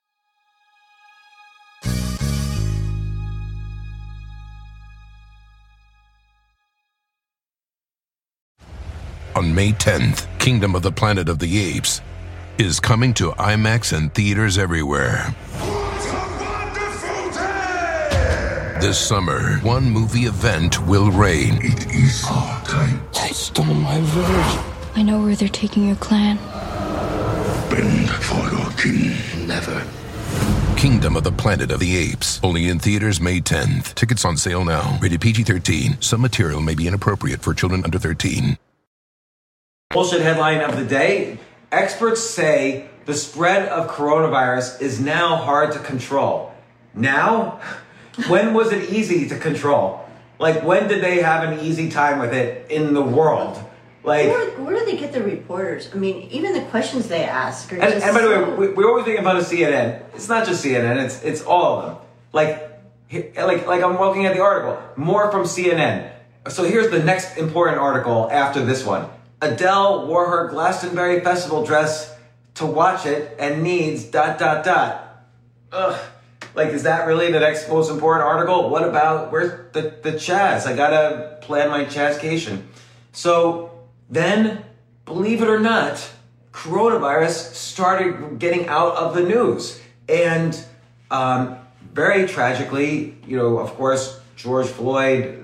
Speaker 4: On May 10th, Kingdom of the Planet of the Apes is coming to IMAX and theaters everywhere.
Speaker 5: What a wonderful day!
Speaker 4: This summer, one movie event will reign.
Speaker 5: It is our time.
Speaker 6: They stole my village.
Speaker 7: I know where they're taking your clan.
Speaker 5: Bend for your king.
Speaker 6: Never.
Speaker 4: Kingdom of the Planet of the Apes. Only in theaters May 10th. Tickets on sale now. Rated PG-13. Some material may be inappropriate for children under 13.
Speaker 1: Bullshit headline of the day. Experts say the spread of coronavirus is now hard to control. Now? When was it easy to control? Like, when did they have an easy time with it in the world? Like,
Speaker 3: where do they get the reporters? I mean, even the questions they ask are just
Speaker 1: and by the way, we're always thinking about CNN. It's not just CNN. It's all of them. Like I'm looking at the article. More from CNN. So here's the next important article after this one. Adele wore her Glastonbury Festival dress to watch it and needs ... Ugh. Like, is that really the next most important article? What about, where's the Chaz? I gotta plan my Chazcation. So then, believe it or not, coronavirus started getting out of the news. And very tragically, of course, George Floyd,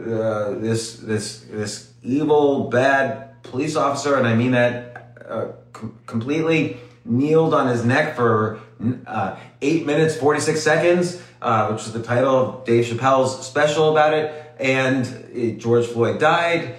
Speaker 1: this evil, bad police officer, and I mean that completely, kneeled on his neck for 8 minutes, 46 seconds, which is the title of Dave Chappelle's special about it. And George Floyd died.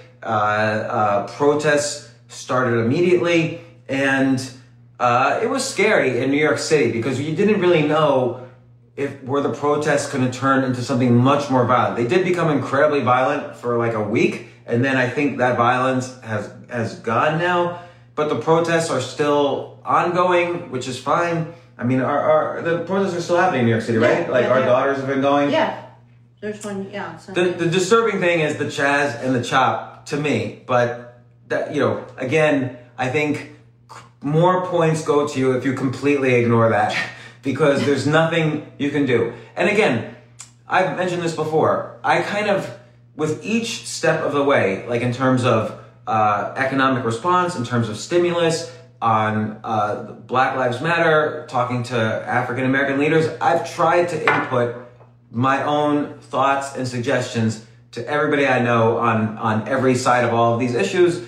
Speaker 1: Protests started immediately. And it was scary in New York City because you didn't really know were the protests going to turn into something much more violent. They did become incredibly violent for like a week. And then I think that violence has gone now. But the protests are still ongoing, which is fine. I mean, the protests are still happening in New York City, right?
Speaker 3: Yeah,
Speaker 1: our daughters have been going.
Speaker 3: Yeah, there's one. Yeah.
Speaker 1: The disturbing thing is the Chaz and the Chop to me, but that again, I think more points go to you if you completely ignore that, because there's nothing you can do. And again, I've mentioned this before. I kind of, with each step of the way, like in terms of economic response, in terms of stimulus, on Black Lives Matter, talking to African American leaders, I've tried to input my own thoughts and suggestions to everybody I know on every side of all of these issues.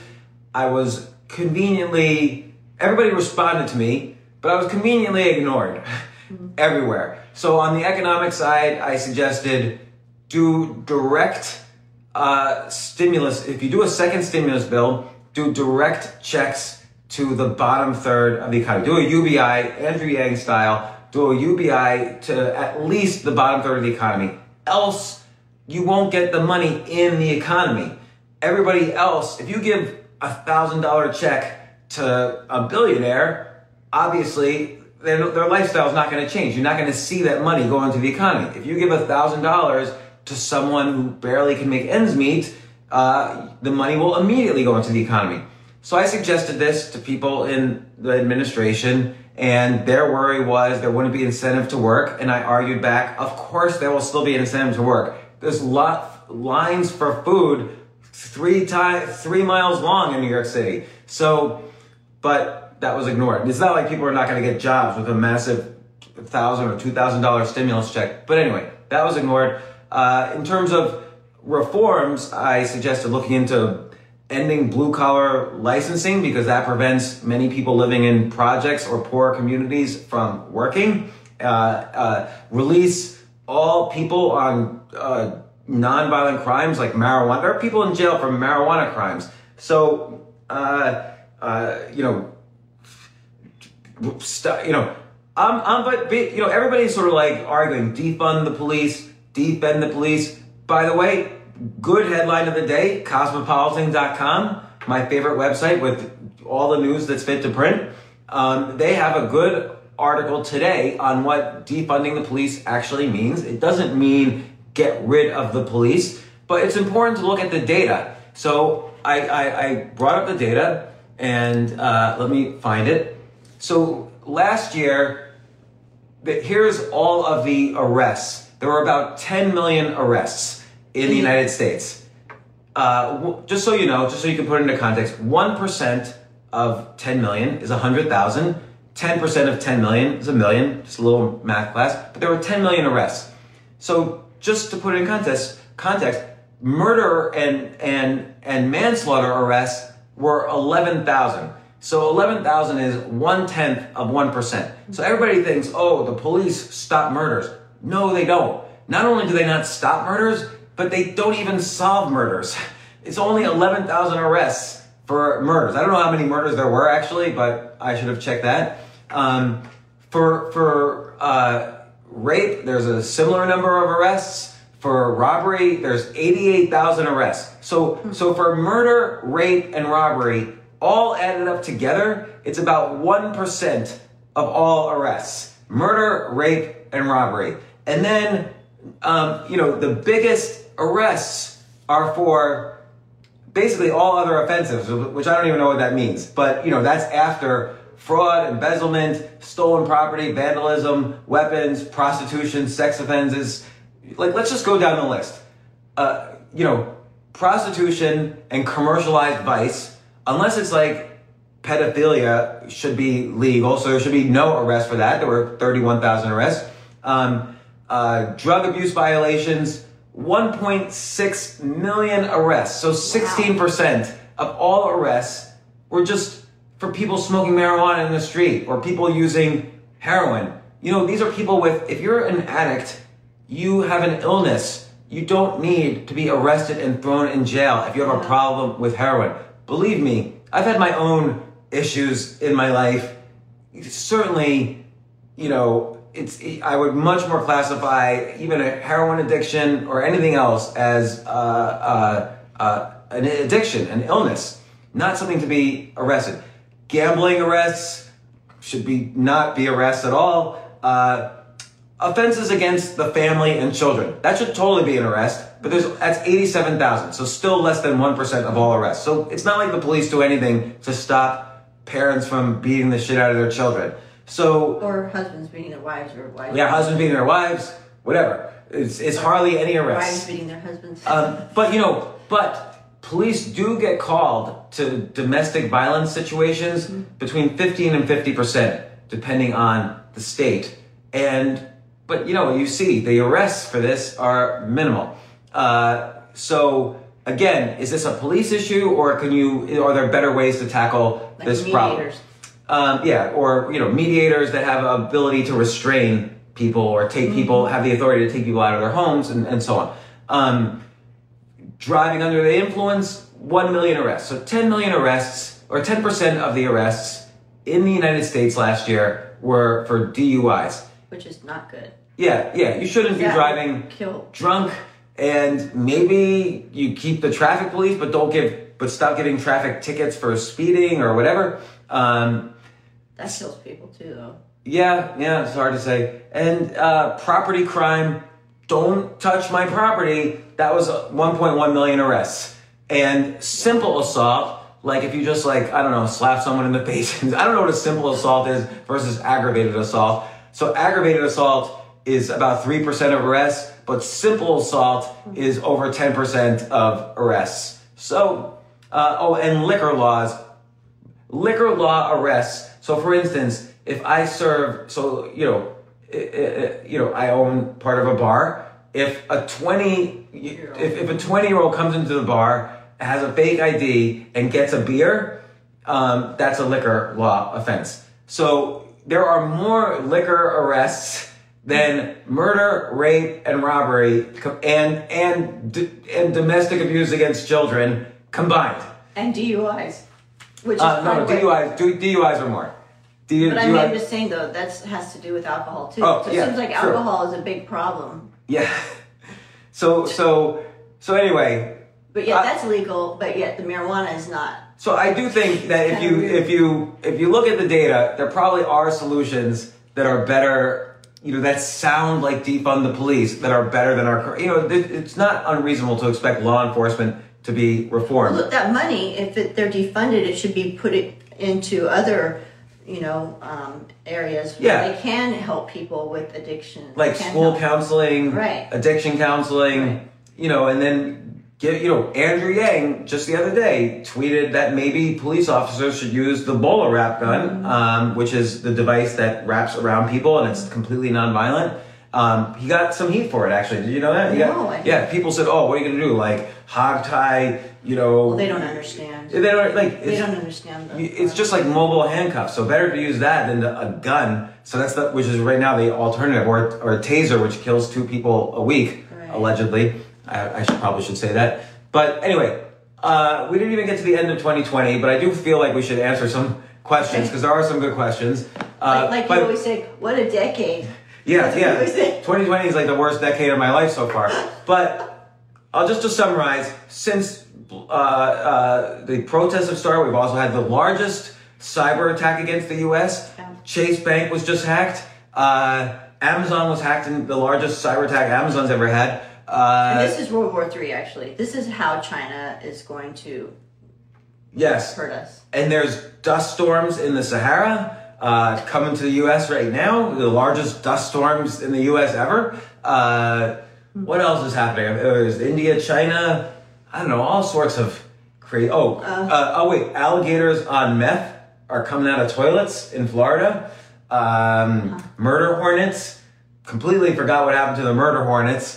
Speaker 1: Everybody responded to me, but I was conveniently ignored everywhere. So on the economic side, I suggested do direct stimulus. If you do a second stimulus bill, do direct checks to the bottom third of the economy. Do a UBI, Andrew Yang style, do a UBI to at least the bottom third of the economy. Else, you won't get the money in the economy. Everybody else, if you give $1,000 check to a billionaire, obviously their lifestyle is not going to change. You're not going to see that money go into the economy. If you give $1,000 to someone who barely can make ends meet, the money will immediately go into the economy. So I suggested this to people in the administration, and their worry was there wouldn't be incentive to work. And I argued back, of course there will still be an incentive to work. There's lines for food 3 miles long in New York City. So, but that was ignored. It's not like people are not going to get jobs with a massive $1,000 or $2,000 stimulus check. But anyway, that was ignored. In terms of reforms, I suggested looking into ending blue-collar licensing, because that prevents many people living in projects or poor communities from working. Release all people on nonviolent crimes like marijuana. There are people in jail for marijuana crimes. So, everybody's sort of like arguing, defund the police, defend the police. By the way, good headline of the day, cosmopolitan.com, my favorite website with all the news that's fit to print. They have a good article today on what defunding the police actually means. It doesn't mean get rid of the police, but it's important to look at the data. So I brought up the data, and let me find it. So last year, here's all of the arrests. There were about 10 million arrests in the United States. Just so you know, just so you can put it into context, 1% of 10 million is 100,000. 10% of 10 million is a million. Just a little math class. But there were 10 million arrests. So just to put it in context, murder and manslaughter arrests were 11,000. So 11,000 is 1/10 of 1%. So everybody thinks, oh, the police stop murders. No, they don't. Not only do they not stop murders, but they don't even solve murders. It's only 11,000 arrests for murders. I don't know how many murders there were actually, but I should have checked that. For rape, there's a similar number of arrests. For robbery, there's 88,000 arrests. So for murder, rape, and robbery, all added up together, it's about 1% of all arrests. Murder, rape, and robbery. And then, the biggest arrests are for basically all other offenses, which I don't even know what that means. But, that's after fraud, embezzlement, stolen property, vandalism, weapons, prostitution, sex offenses. Let's just go down the list. Prostitution and commercialized vice, unless it's like pedophilia, should be legal. So there should be no arrest for that. There were 31,000 arrests. Drug abuse violations, 1.6 million arrests. So 16% of all arrests were just for people smoking marijuana in the street or people using heroin. These are people if you're an addict, you have an illness. You don't need to be arrested and thrown in jail if you have a problem with heroin. Believe me, I've had my own issues in my life. Certainly, I would much more classify even a heroin addiction or anything else as an addiction, an illness, not something to be arrested. Gambling arrests should not be arrests at all. Offenses against the family and children, that should totally be an arrest, but that's 87,000, so still less than 1% of all arrests. So it's not like the police do anything to stop parents from beating the shit out of their children.
Speaker 3: Or husbands beating their wives or wives.
Speaker 1: Yeah, husbands beating their wives, whatever. It's hardly any arrests.
Speaker 3: Wives beating their husbands.
Speaker 1: But police do get called to domestic violence situations between 15 and 50%, depending on the state. But you see, the arrests for this are minimal. So again, is this a police issue, or are there better ways to tackle this problem? Or mediators that have ability to restrain people or take people, have the authority to take people out of their homes and so on. Driving under the influence, 1 million arrests. So 10 million arrests, or 10% of the arrests in the United States last year were for DUIs.
Speaker 3: Which is not good.
Speaker 1: Yeah, you shouldn't be driving drunk, and maybe you keep the traffic police, but stop giving traffic tickets for speeding or whatever.
Speaker 3: That kills people too, though.
Speaker 1: Yeah, it's hard to say. And property crime, don't touch my property. That was 1.1 million arrests. And simple assault, like if you just slap someone in the face. I don't know what a simple assault is versus aggravated assault. So aggravated assault is about 3% of arrests, but simple assault is over 10% of arrests. So, and liquor law arrests. So for instance, if I serve, I own part of a bar. If a 20-year-old comes into the bar, has a fake ID, and gets a beer, that's a liquor law offense. So there are more liquor arrests than murder, rape, and robbery, and domestic abuse against children combined.
Speaker 3: And DUIs, which is
Speaker 1: DUIs are more.
Speaker 3: But I'm just saying though, that has to do with alcohol too. It seems like alcohol is a big problem.
Speaker 1: Yeah. So anyway.
Speaker 3: But yet that's legal, but yet the marijuana is not.
Speaker 1: So I do think that if you look at the data, there probably are solutions that are better, that sound like defund the police, that are better than our, it's not unreasonable to expect law enforcement to be reformed.
Speaker 3: Well, look, that money, if they're defunded, it should be put into other, areas where they can help people with addiction.
Speaker 1: Like school counseling,
Speaker 3: right.
Speaker 1: Addiction counseling,
Speaker 3: right.
Speaker 1: And then Andrew Yang just the other day tweeted that maybe police officers should use the Bola wrap gun, which is the device that wraps around people and it's completely nonviolent. He got some heat for it, actually. Did you know that?
Speaker 3: No, I didn't.
Speaker 1: Yeah, people said, "Oh, what are you going to do? Like hog tie? You know?"
Speaker 3: Well, they don't understand.
Speaker 1: They don't like.
Speaker 3: They don't understand.
Speaker 1: It's just like mobile handcuffs. So better to use that than a gun. So that's which is right now the alternative, or a taser, which kills 2 people a week, allegedly. I probably should say that. But anyway, we didn't even get to the end of 2020, but I do feel like we should answer some questions because there are some good questions.
Speaker 3: Like you always say, what a decade.
Speaker 1: Yeah. 2020 is like the worst decade of my life so far. But I'll just to summarize, since the protests have started, we've also had the largest cyber attack against the U.S.
Speaker 3: Yeah.
Speaker 1: Chase Bank was just hacked. Amazon was hacked in the largest cyber attack Amazon's ever had.
Speaker 3: And this is World War III, actually. This is how China is going to hurt us.
Speaker 1: And there's dust storms in the Sahara coming to the U.S. right now. The largest dust storms in the U.S. ever. What else is happening? There's India, China, I don't know, all sorts of crazy. Wait, alligators on meth are coming out of toilets in Florida. Murder hornets. Completely forgot what happened to the murder hornets.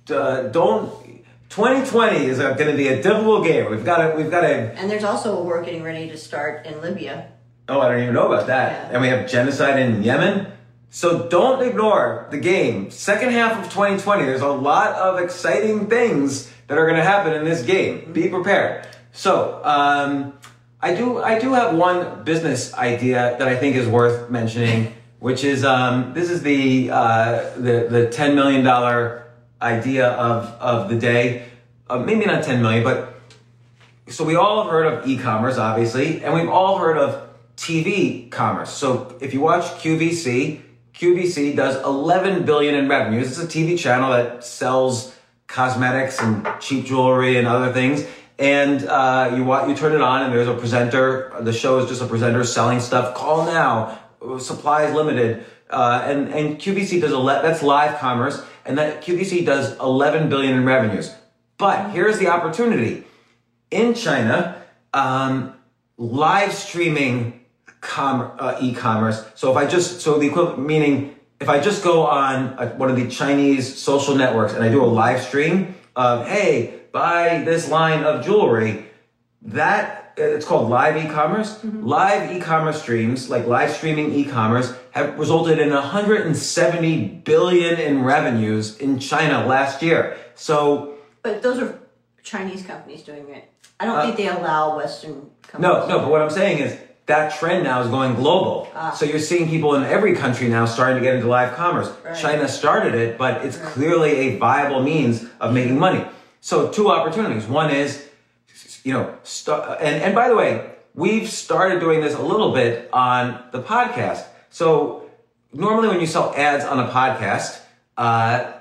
Speaker 1: 2020 is going to be a difficult game. We've got to.
Speaker 3: And there's also a war getting ready to start in Libya.
Speaker 1: Oh, I don't even know about that.
Speaker 3: Yeah.
Speaker 1: And we have genocide in Yemen. So don't ignore the game. Second half of 2020, there's a lot of exciting things that are going to happen in this game. Be prepared. So I do have one business idea that I think is worth mentioning, which is this is the $10 million idea of the day. Maybe not 10 million, but so we all have heard of e-commerce, obviously, and we've all heard of TV commerce. So if you watch QVC does 11 billion in revenues. It's a TV channel that sells cosmetics and cheap jewelry and other things. And you turn it on, and there's a presenter. The show is just a presenter selling stuff. Call now. Supply is limited. And QVC does that's live commerce, and that QVC does 11 billion in revenues. But here's the opportunity. In China, live streaming e-commerce. So the equivalent, meaning if I just go on one of the Chinese social networks and I do a live stream of, hey, buy this line of jewelry, that it's called live e-commerce. Mm-hmm. Live e-commerce streams, like live streaming e-commerce, have resulted in 170 billion in revenues in China last year. So,
Speaker 3: but those are Chinese companies doing it. I don't think they allow Western companies.
Speaker 1: No, but what I'm saying is that trend now is going global. So you're seeing people in every country now starting to get into live commerce. Right. China started it, but it's clearly a viable means of making money. So 2 opportunities. One is, and by the way, we've started doing this a little bit on the podcast. So normally when you sell ads on a podcast, I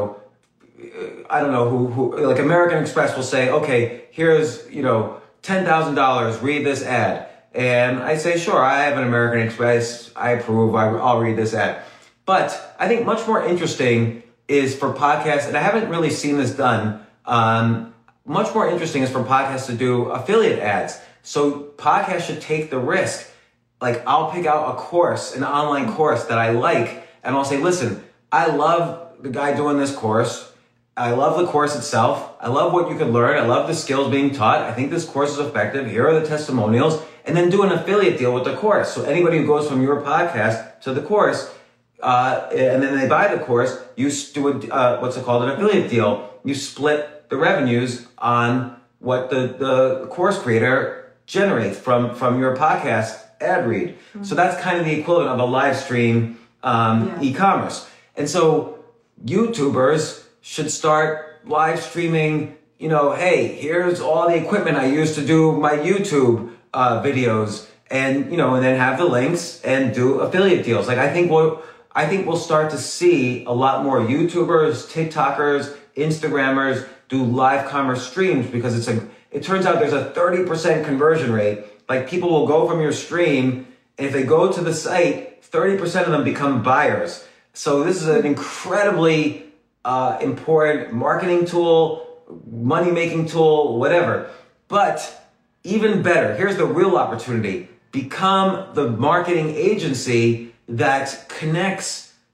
Speaker 1: don't know who like American Express will say, okay, here's, $10,000, read this ad. And I say, sure, I have an American Express. I approve. I'll read this ad. But I think much more interesting is for podcasts, and I haven't really seen this done. Much more interesting is for podcasts to do affiliate ads. So podcasts should take the risk. Like I'll pick out a course, an online course that I like, and I'll say, listen, I love the guy doing this course. I love the course itself. I love what you can learn. I love the skills being taught. I think this course is effective. Here are the testimonials. And then do an affiliate deal with the course. So anybody who goes from your podcast to the course, and then they buy the course, you do what's it called, an affiliate deal. You split the revenues on what the course creator generates from your podcast ad read. Mm-hmm. So that's kind of the equivalent of a live stream e-commerce. And so YouTubers should start live streaming, hey, here's all the equipment I use to do my YouTube videos, and and then have the links and do affiliate deals. Like I think we'll start to see a lot more YouTubers, TikTokers, Instagrammers do live commerce streams because it turns out there's a 30% conversion rate. Like people will go from your stream, and if they go to the site, 30% of them become buyers. So this is an incredibly important marketing tool, money-making tool, whatever. But even better, here's the real opportunity. Become the marketing agency that connects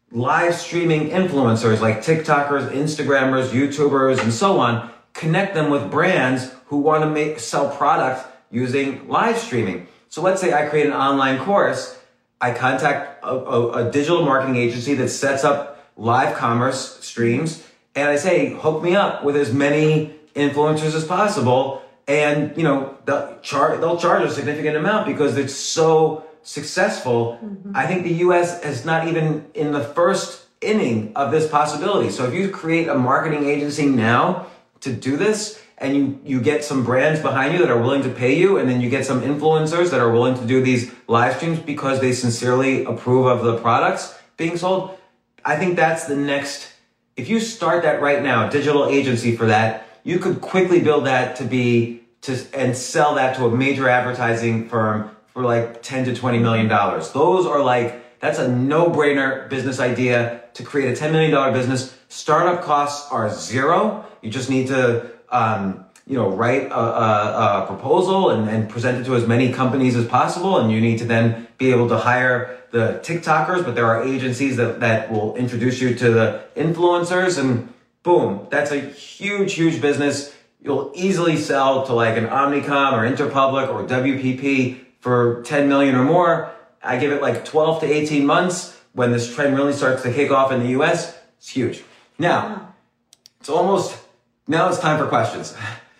Speaker 1: live streaming influencers like TikTokers, Instagrammers, YouTubers, and so on, connect them with brands who want to sell product using live streaming. So let's say I create an online course. I contact a digital marketing agency that sets up live commerce streams, and I say, hook me up with as many influencers as possible. And, you know, they'll charge a significant amount because it's so successful. Mm-hmm. I think the US is not even in the first inning of this possibility. So if you create a marketing agency now to do this, and you get some brands behind you that are willing to pay you, and then you get some influencers that are willing to do these live streams because they sincerely approve of the products being sold, I think that's the next. If you start that right now, digital agency for that, you could quickly build that and sell that to a major advertising firm for like $10 to $20 million. Those are that's a no-brainer business idea to create a $10 million business. Startup costs are zero. You just need to write a proposal and present it to as many companies as possible. And you need to then be able to hire the TikTokers, but there are agencies that will introduce you to the influencers, and boom, that's a huge, huge business. You'll easily sell to like an Omnicom or Interpublic or WPP for 10 million or more. I give it like 12 to 18 months. When this trend really starts to kick off in the US, it's huge. Now, now it's time for questions.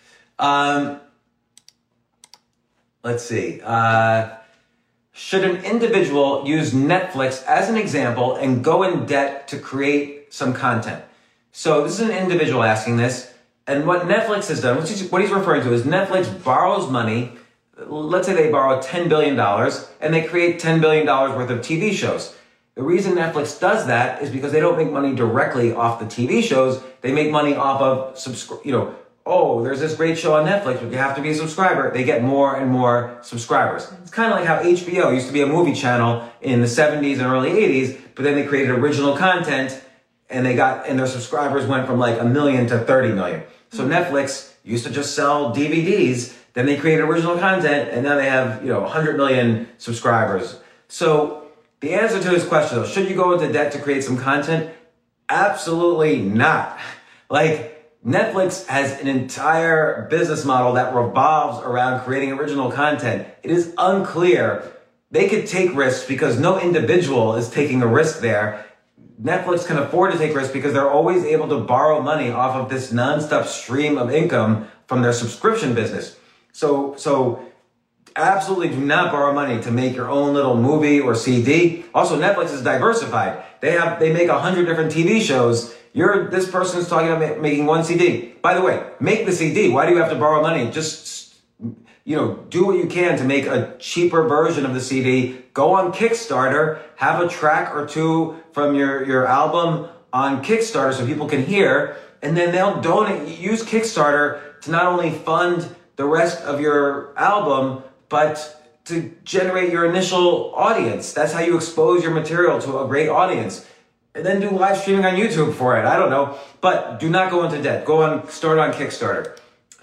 Speaker 1: Let's see. Should an individual use Netflix as an example and go in debt to create some content? So this is an individual asking this. And what Netflix has done, what he's referring to is Netflix borrows money. Let's say they borrow $10 billion and they create $10 billion worth of TV shows. The reason Netflix does that is because they don't make money directly off the TV shows. They make money off of, there's this great show on Netflix, but you have to be a subscriber. They get more and more subscribers. It's kind of like how HBO used to be a movie channel in the 70s and early 80s, but then they created original content and their subscribers went from like 1 million to 30 million. So Netflix used to just sell DVDs, then they created original content, and now they have, 100 million subscribers. So the answer to this question, though, should you go into debt to create some content? Absolutely not. Netflix has an entire business model that revolves around creating original content. It is unclear. They could take risks because no individual is taking a risk there. Netflix can afford to take risks because they're always able to borrow money off of this nonstop stream of income from their subscription business. So absolutely do not borrow money to make your own little movie or CD. Also, Netflix is diversified. They make 100 different TV shows. This person is talking about making one CD. By the way, make the CD. Why do you have to borrow money? Just, do what you can to make a cheaper version of the CD. Go on Kickstarter, have a track or two from your album on Kickstarter so people can hear, and then they'll donate. Use Kickstarter to not only fund the rest of your album, but to generate your initial audience. That's how you expose your material to a great audience. And then do live streaming on YouTube for it. I don't know. But do not go into debt. Start on Kickstarter.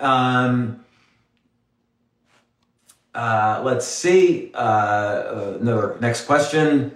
Speaker 1: Let's see. Next question.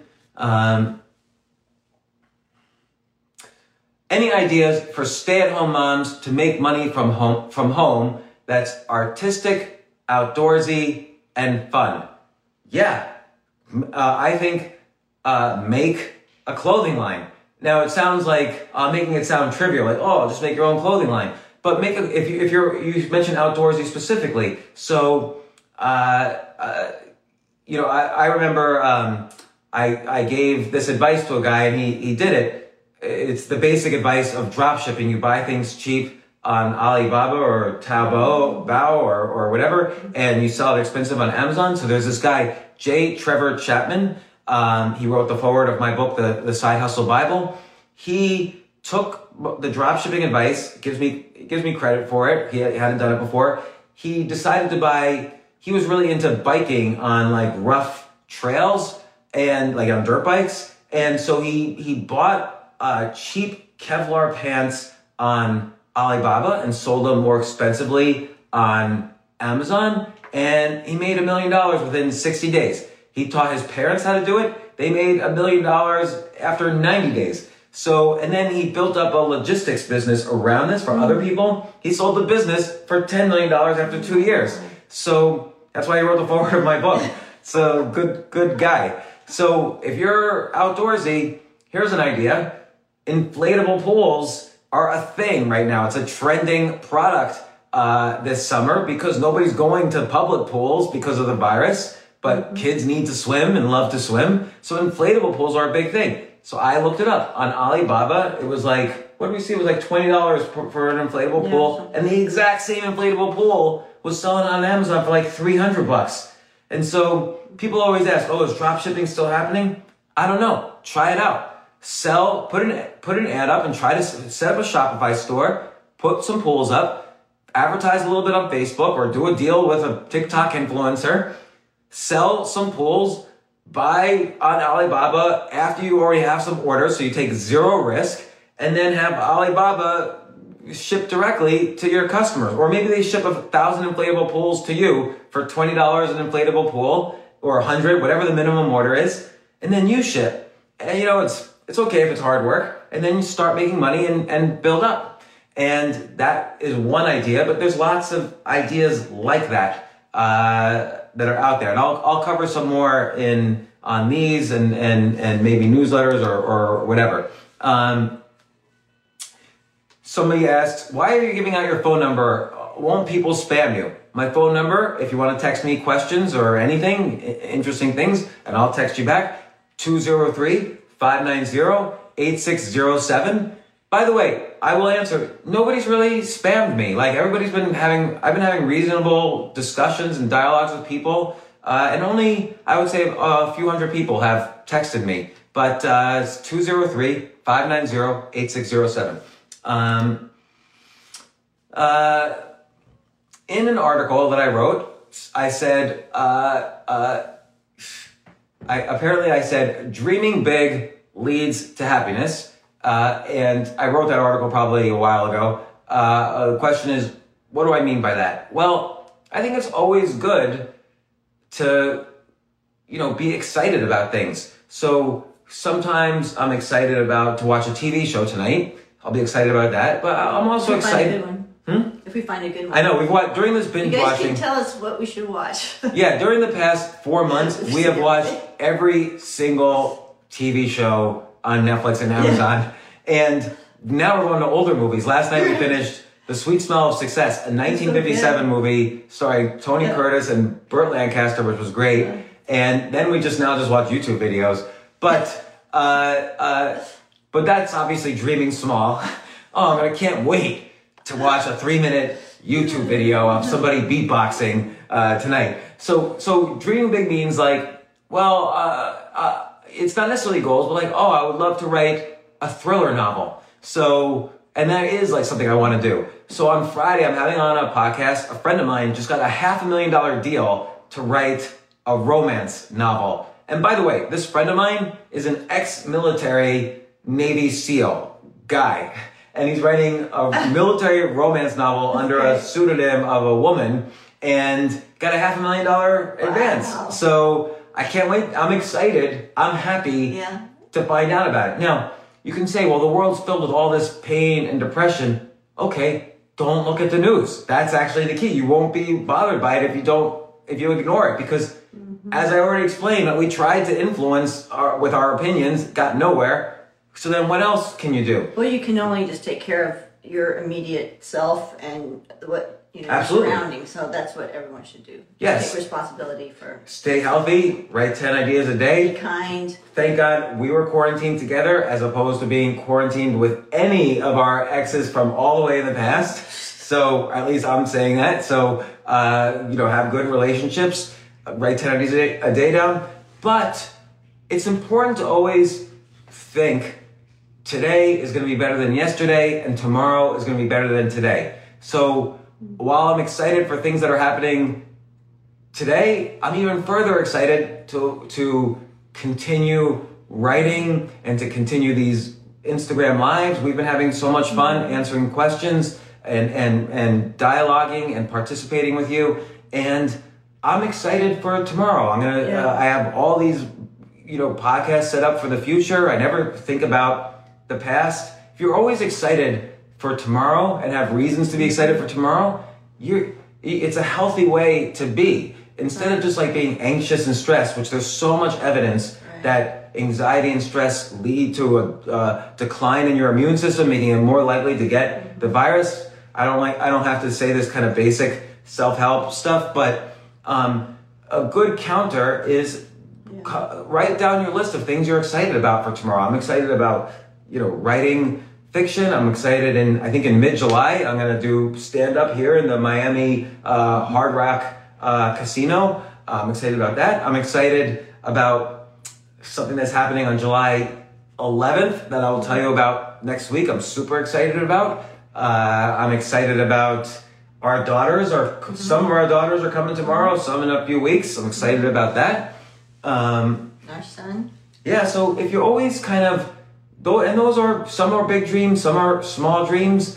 Speaker 1: Any ideas for stay-at-home moms to make money from home that's artistic, outdoorsy, and fun? Yeah. I think make a clothing line. Now it sounds like making it sound trivial, just make your own clothing line. But if you mentioned outdoorsy specifically. So I remember I gave this advice to a guy and he did it. It's the basic advice of drop shipping. You buy things cheap on Alibaba or Taobao or whatever, and you sell it expensive on Amazon. So there's this guy, J. Trevor Chapman. He wrote the foreword of my book, The Side Hustle Bible. He took the drop shipping advice, gives me credit for it. He hadn't done it before. He decided he was really into biking on like rough trails and like on dirt bikes. And so he bought cheap Kevlar pants on Alibaba and sold them more expensively on Amazon. And he made $1 million within 60 days. He taught his parents how to do it. they made $1 million after 90 days. So, and then he built up a logistics business around this for other people. He sold the business for $10 million after 2 years. So that's why he wrote the foreword of my book. So good guy. So if you're outdoorsy, here's an idea. Inflatable pools are a thing right now. It's a trending product this summer because nobody's going to public pools because of the virus, but kids need to swim and love to swim. So inflatable pools are a big thing. So I looked it up on Alibaba. It was like, what did we see? It was like $20 for an inflatable pool. And the exact same inflatable pool was selling on Amazon for like $300. And so people always ask, oh, is drop shipping still happening? I don't know. Try it out. Put an ad up and try to set up a Shopify store, put some pools up, advertise a little bit on Facebook or do a deal with a TikTok influencer, sell some pools, buy on Alibaba after you already have some orders, so you take zero risk, and then have Alibaba ship directly to your customers. Or maybe they ship 1,000 inflatable pools to you for $20 an inflatable pool, or 100, whatever the minimum order is, and then you ship. And you know, it's okay if it's hard work, and then you start making money and build up. And that is one idea, but there's lots of ideas like that that are out there, and I'll cover some more on these and maybe newsletters or whatever. Somebody asked, why are you giving out your phone number? Won't people spam you? My phone number, if you want to text me questions or anything, interesting things, and I'll text you back, 203-590-8607. By the way, I will answer. Nobody's really spammed me. Like I've been having reasonable discussions and dialogues with people, and only, I would say, a few hundred people have texted me. But it's 203-590-8607. In an article that I wrote, I said, I said, dreaming big leads to happiness. And I wrote that article probably a while ago. The question is, what do I mean by that? Well, I think it's always good to, be excited about things. So sometimes I'm excited to watch a TV show tonight. I'll be excited about that, but I'm also excited.
Speaker 3: If we find a good one.
Speaker 1: I know, we've watched, during this binge watching.
Speaker 3: You guys can tell us what we should watch.
Speaker 1: Yeah, during the past 4 months, we have watched every single TV show on Netflix and Amazon. And now we're going to older movies. Last night we finished The Sweet Smell of Success, a 1957 movie starring Tony Curtis and Burt Lancaster, which was great. And then we just watch YouTube videos. But that's obviously dreaming small. Oh, I can't wait to watch a 3-minute YouTube video of somebody beatboxing tonight. So dreaming big means like, it's not necessarily goals, but like, I would love to write a thriller novel. So, and that is like something I want to do. So on Friday, I'm having on a podcast, a friend of mine just got a $500,000 deal to write a romance novel. And by the way, this friend of mine is an ex-military Navy SEAL guy. And he's writing a military romance novel under a pseudonym of a woman and got a $500,000 advance. So I can't wait. I'm excited. I'm happy to find out about it. Now, you can say, well, the world's filled with all this pain and depression. Okay, don't look at the news. That's actually the key. You won't be bothered by it if you ignore it, because as I already explained, that we tried to influence with our opinions, got nowhere. So then what else can you do?
Speaker 3: Well, you can only just take care of your immediate self and what,
Speaker 1: Absolutely.
Speaker 3: surroundings. So that's what everyone should do.
Speaker 1: Yes.
Speaker 3: Take responsibility for.
Speaker 1: Stay healthy, write 10 ideas a day.
Speaker 3: Be kind.
Speaker 1: Thank God we were quarantined together as opposed to being quarantined with any of our exes from all the way in the past. So at least I'm saying that. So, have good relationships, write 10 ideas a day down. But it's important to always think today is going to be better than yesterday and tomorrow is going to be better than today. So while I'm excited for things that are happening today, I'm even further excited to continue writing and to continue these Instagram lives. We've been having so much fun answering questions and dialoguing and participating with you. And I'm excited for tomorrow. I have all these, podcast set up for the future. I never think about the past. If you're always excited for tomorrow and have reasons to be excited for tomorrow, it's a healthy way to be. Instead of just like being anxious and stressed, which there's so much evidence that anxiety and stress lead to a decline in your immune system, making it more likely to get the virus. I don't have to say this kind of basic self-help stuff, but a good counter is write down your list of things you're excited about for tomorrow. I'm excited about, writing fiction. I'm excited, I think in mid-July, I'm going to do stand-up here in the Miami Hard Rock Casino. I'm excited about that. I'm excited about something that's happening on July 11th that I'll tell you about next week. I'm super excited about. I'm excited about our daughters. Some of our daughters are coming tomorrow, some in a few weeks. I'm excited about that.
Speaker 3: Our son.
Speaker 1: Yeah, so if you're always kind of, some are big dreams, some are small dreams.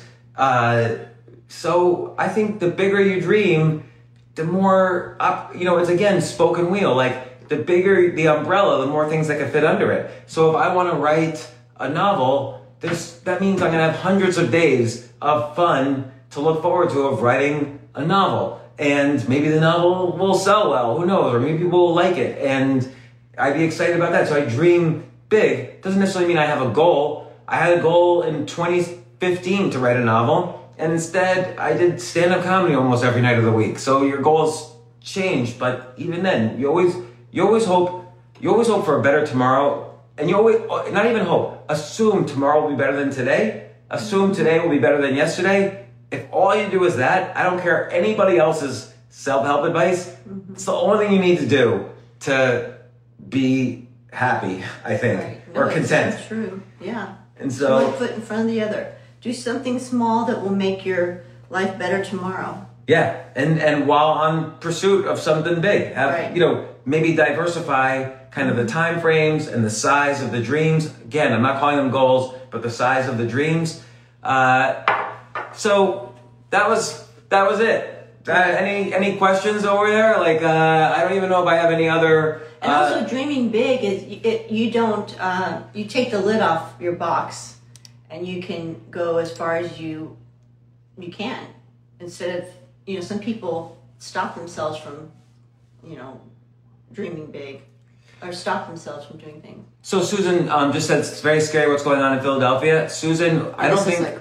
Speaker 1: So I think the bigger you dream, the more it's again, spoken wheel. Like the bigger the umbrella, the more things that can fit under it. So if I want to write a novel, that means I'm going to have hundreds of days of fun to look forward to of writing a novel. And maybe the novel will sell well, who knows, or maybe people will like it. And I'd be excited about that. So I dream big. Doesn't necessarily mean I have a goal. I had a goal in 2015 to write a novel. And instead, I did stand-up comedy almost every night of the week. So your goals change, but even then, you always hope for a better tomorrow, and you always, not even hope, assume tomorrow will be better than today. Assume today will be better than yesterday. If all you do is that, I don't care anybody else's self-help advice. It's the only thing you need to do to be happy, I think, or content.
Speaker 3: That's true. Yeah.
Speaker 1: And so,
Speaker 3: one foot in front of the other. Do something small that will make your life better tomorrow.
Speaker 1: Yeah, and while on pursuit of something big, maybe diversify kind of the time frames and the size of the dreams. Again, I'm not calling them goals, but the size of the dreams. So that was it. Any questions over there? Like I don't even know if I have any other.
Speaker 3: And also, dreaming big is you take the lid off your box. And you can go as far as you can, instead of, some people stop themselves from, dreaming big, or stop themselves from doing things.
Speaker 1: So Susan just said it's very scary what's going on in Philadelphia. Susan, I don't think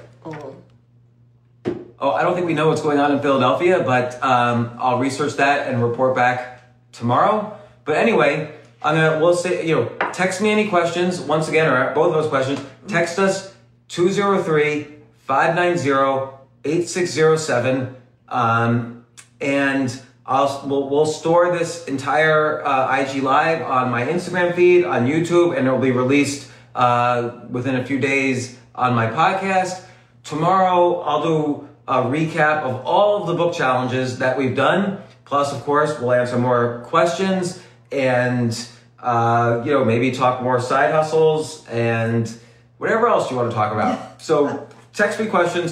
Speaker 1: we know what's going on in Philadelphia, but I'll research that and report back tomorrow. But anyway, text me any questions once again, or both of those questions. Text us. 203-590-8607, and we'll store this entire IG Live on my Instagram feed, on YouTube, and it'll be released within a few days on my podcast. Tomorrow, I'll do a recap of all of the book challenges that we've done. Plus, of course, we'll answer more questions and maybe talk more side hustles and whatever else you want to talk about. So text me questions,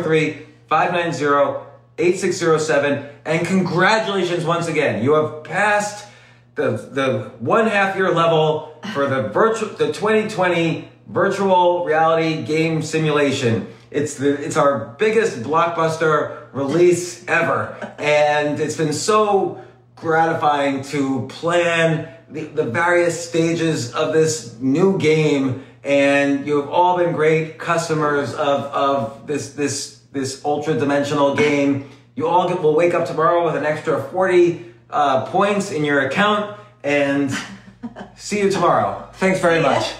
Speaker 1: 203-590-8607. And congratulations once again. You have passed the 1/2 year level for the 2020 virtual reality game simulation. It's our biggest blockbuster release ever. And it's been so gratifying to plan the various stages of this new game. And you've all been great customers of this ultra-dimensional game. You all will wake up tomorrow with an extra 40 points in your account, and see you tomorrow. Thanks very much.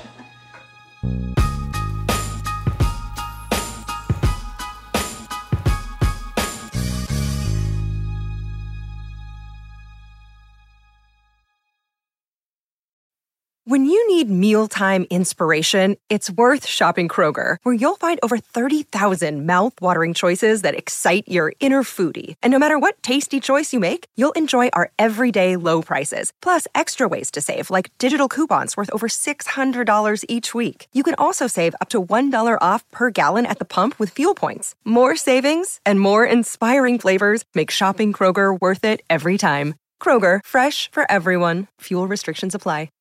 Speaker 7: When you need mealtime inspiration, it's worth shopping Kroger, where you'll find over 30,000 mouth-watering choices that excite your inner foodie. And no matter what tasty choice you make, you'll enjoy our everyday low prices, plus extra ways to save, like digital coupons worth over $600 each week. You can also save up to $1 off per gallon at the pump with fuel points. More savings and more inspiring flavors make shopping Kroger worth it every time. Kroger, fresh for everyone. Fuel restrictions apply.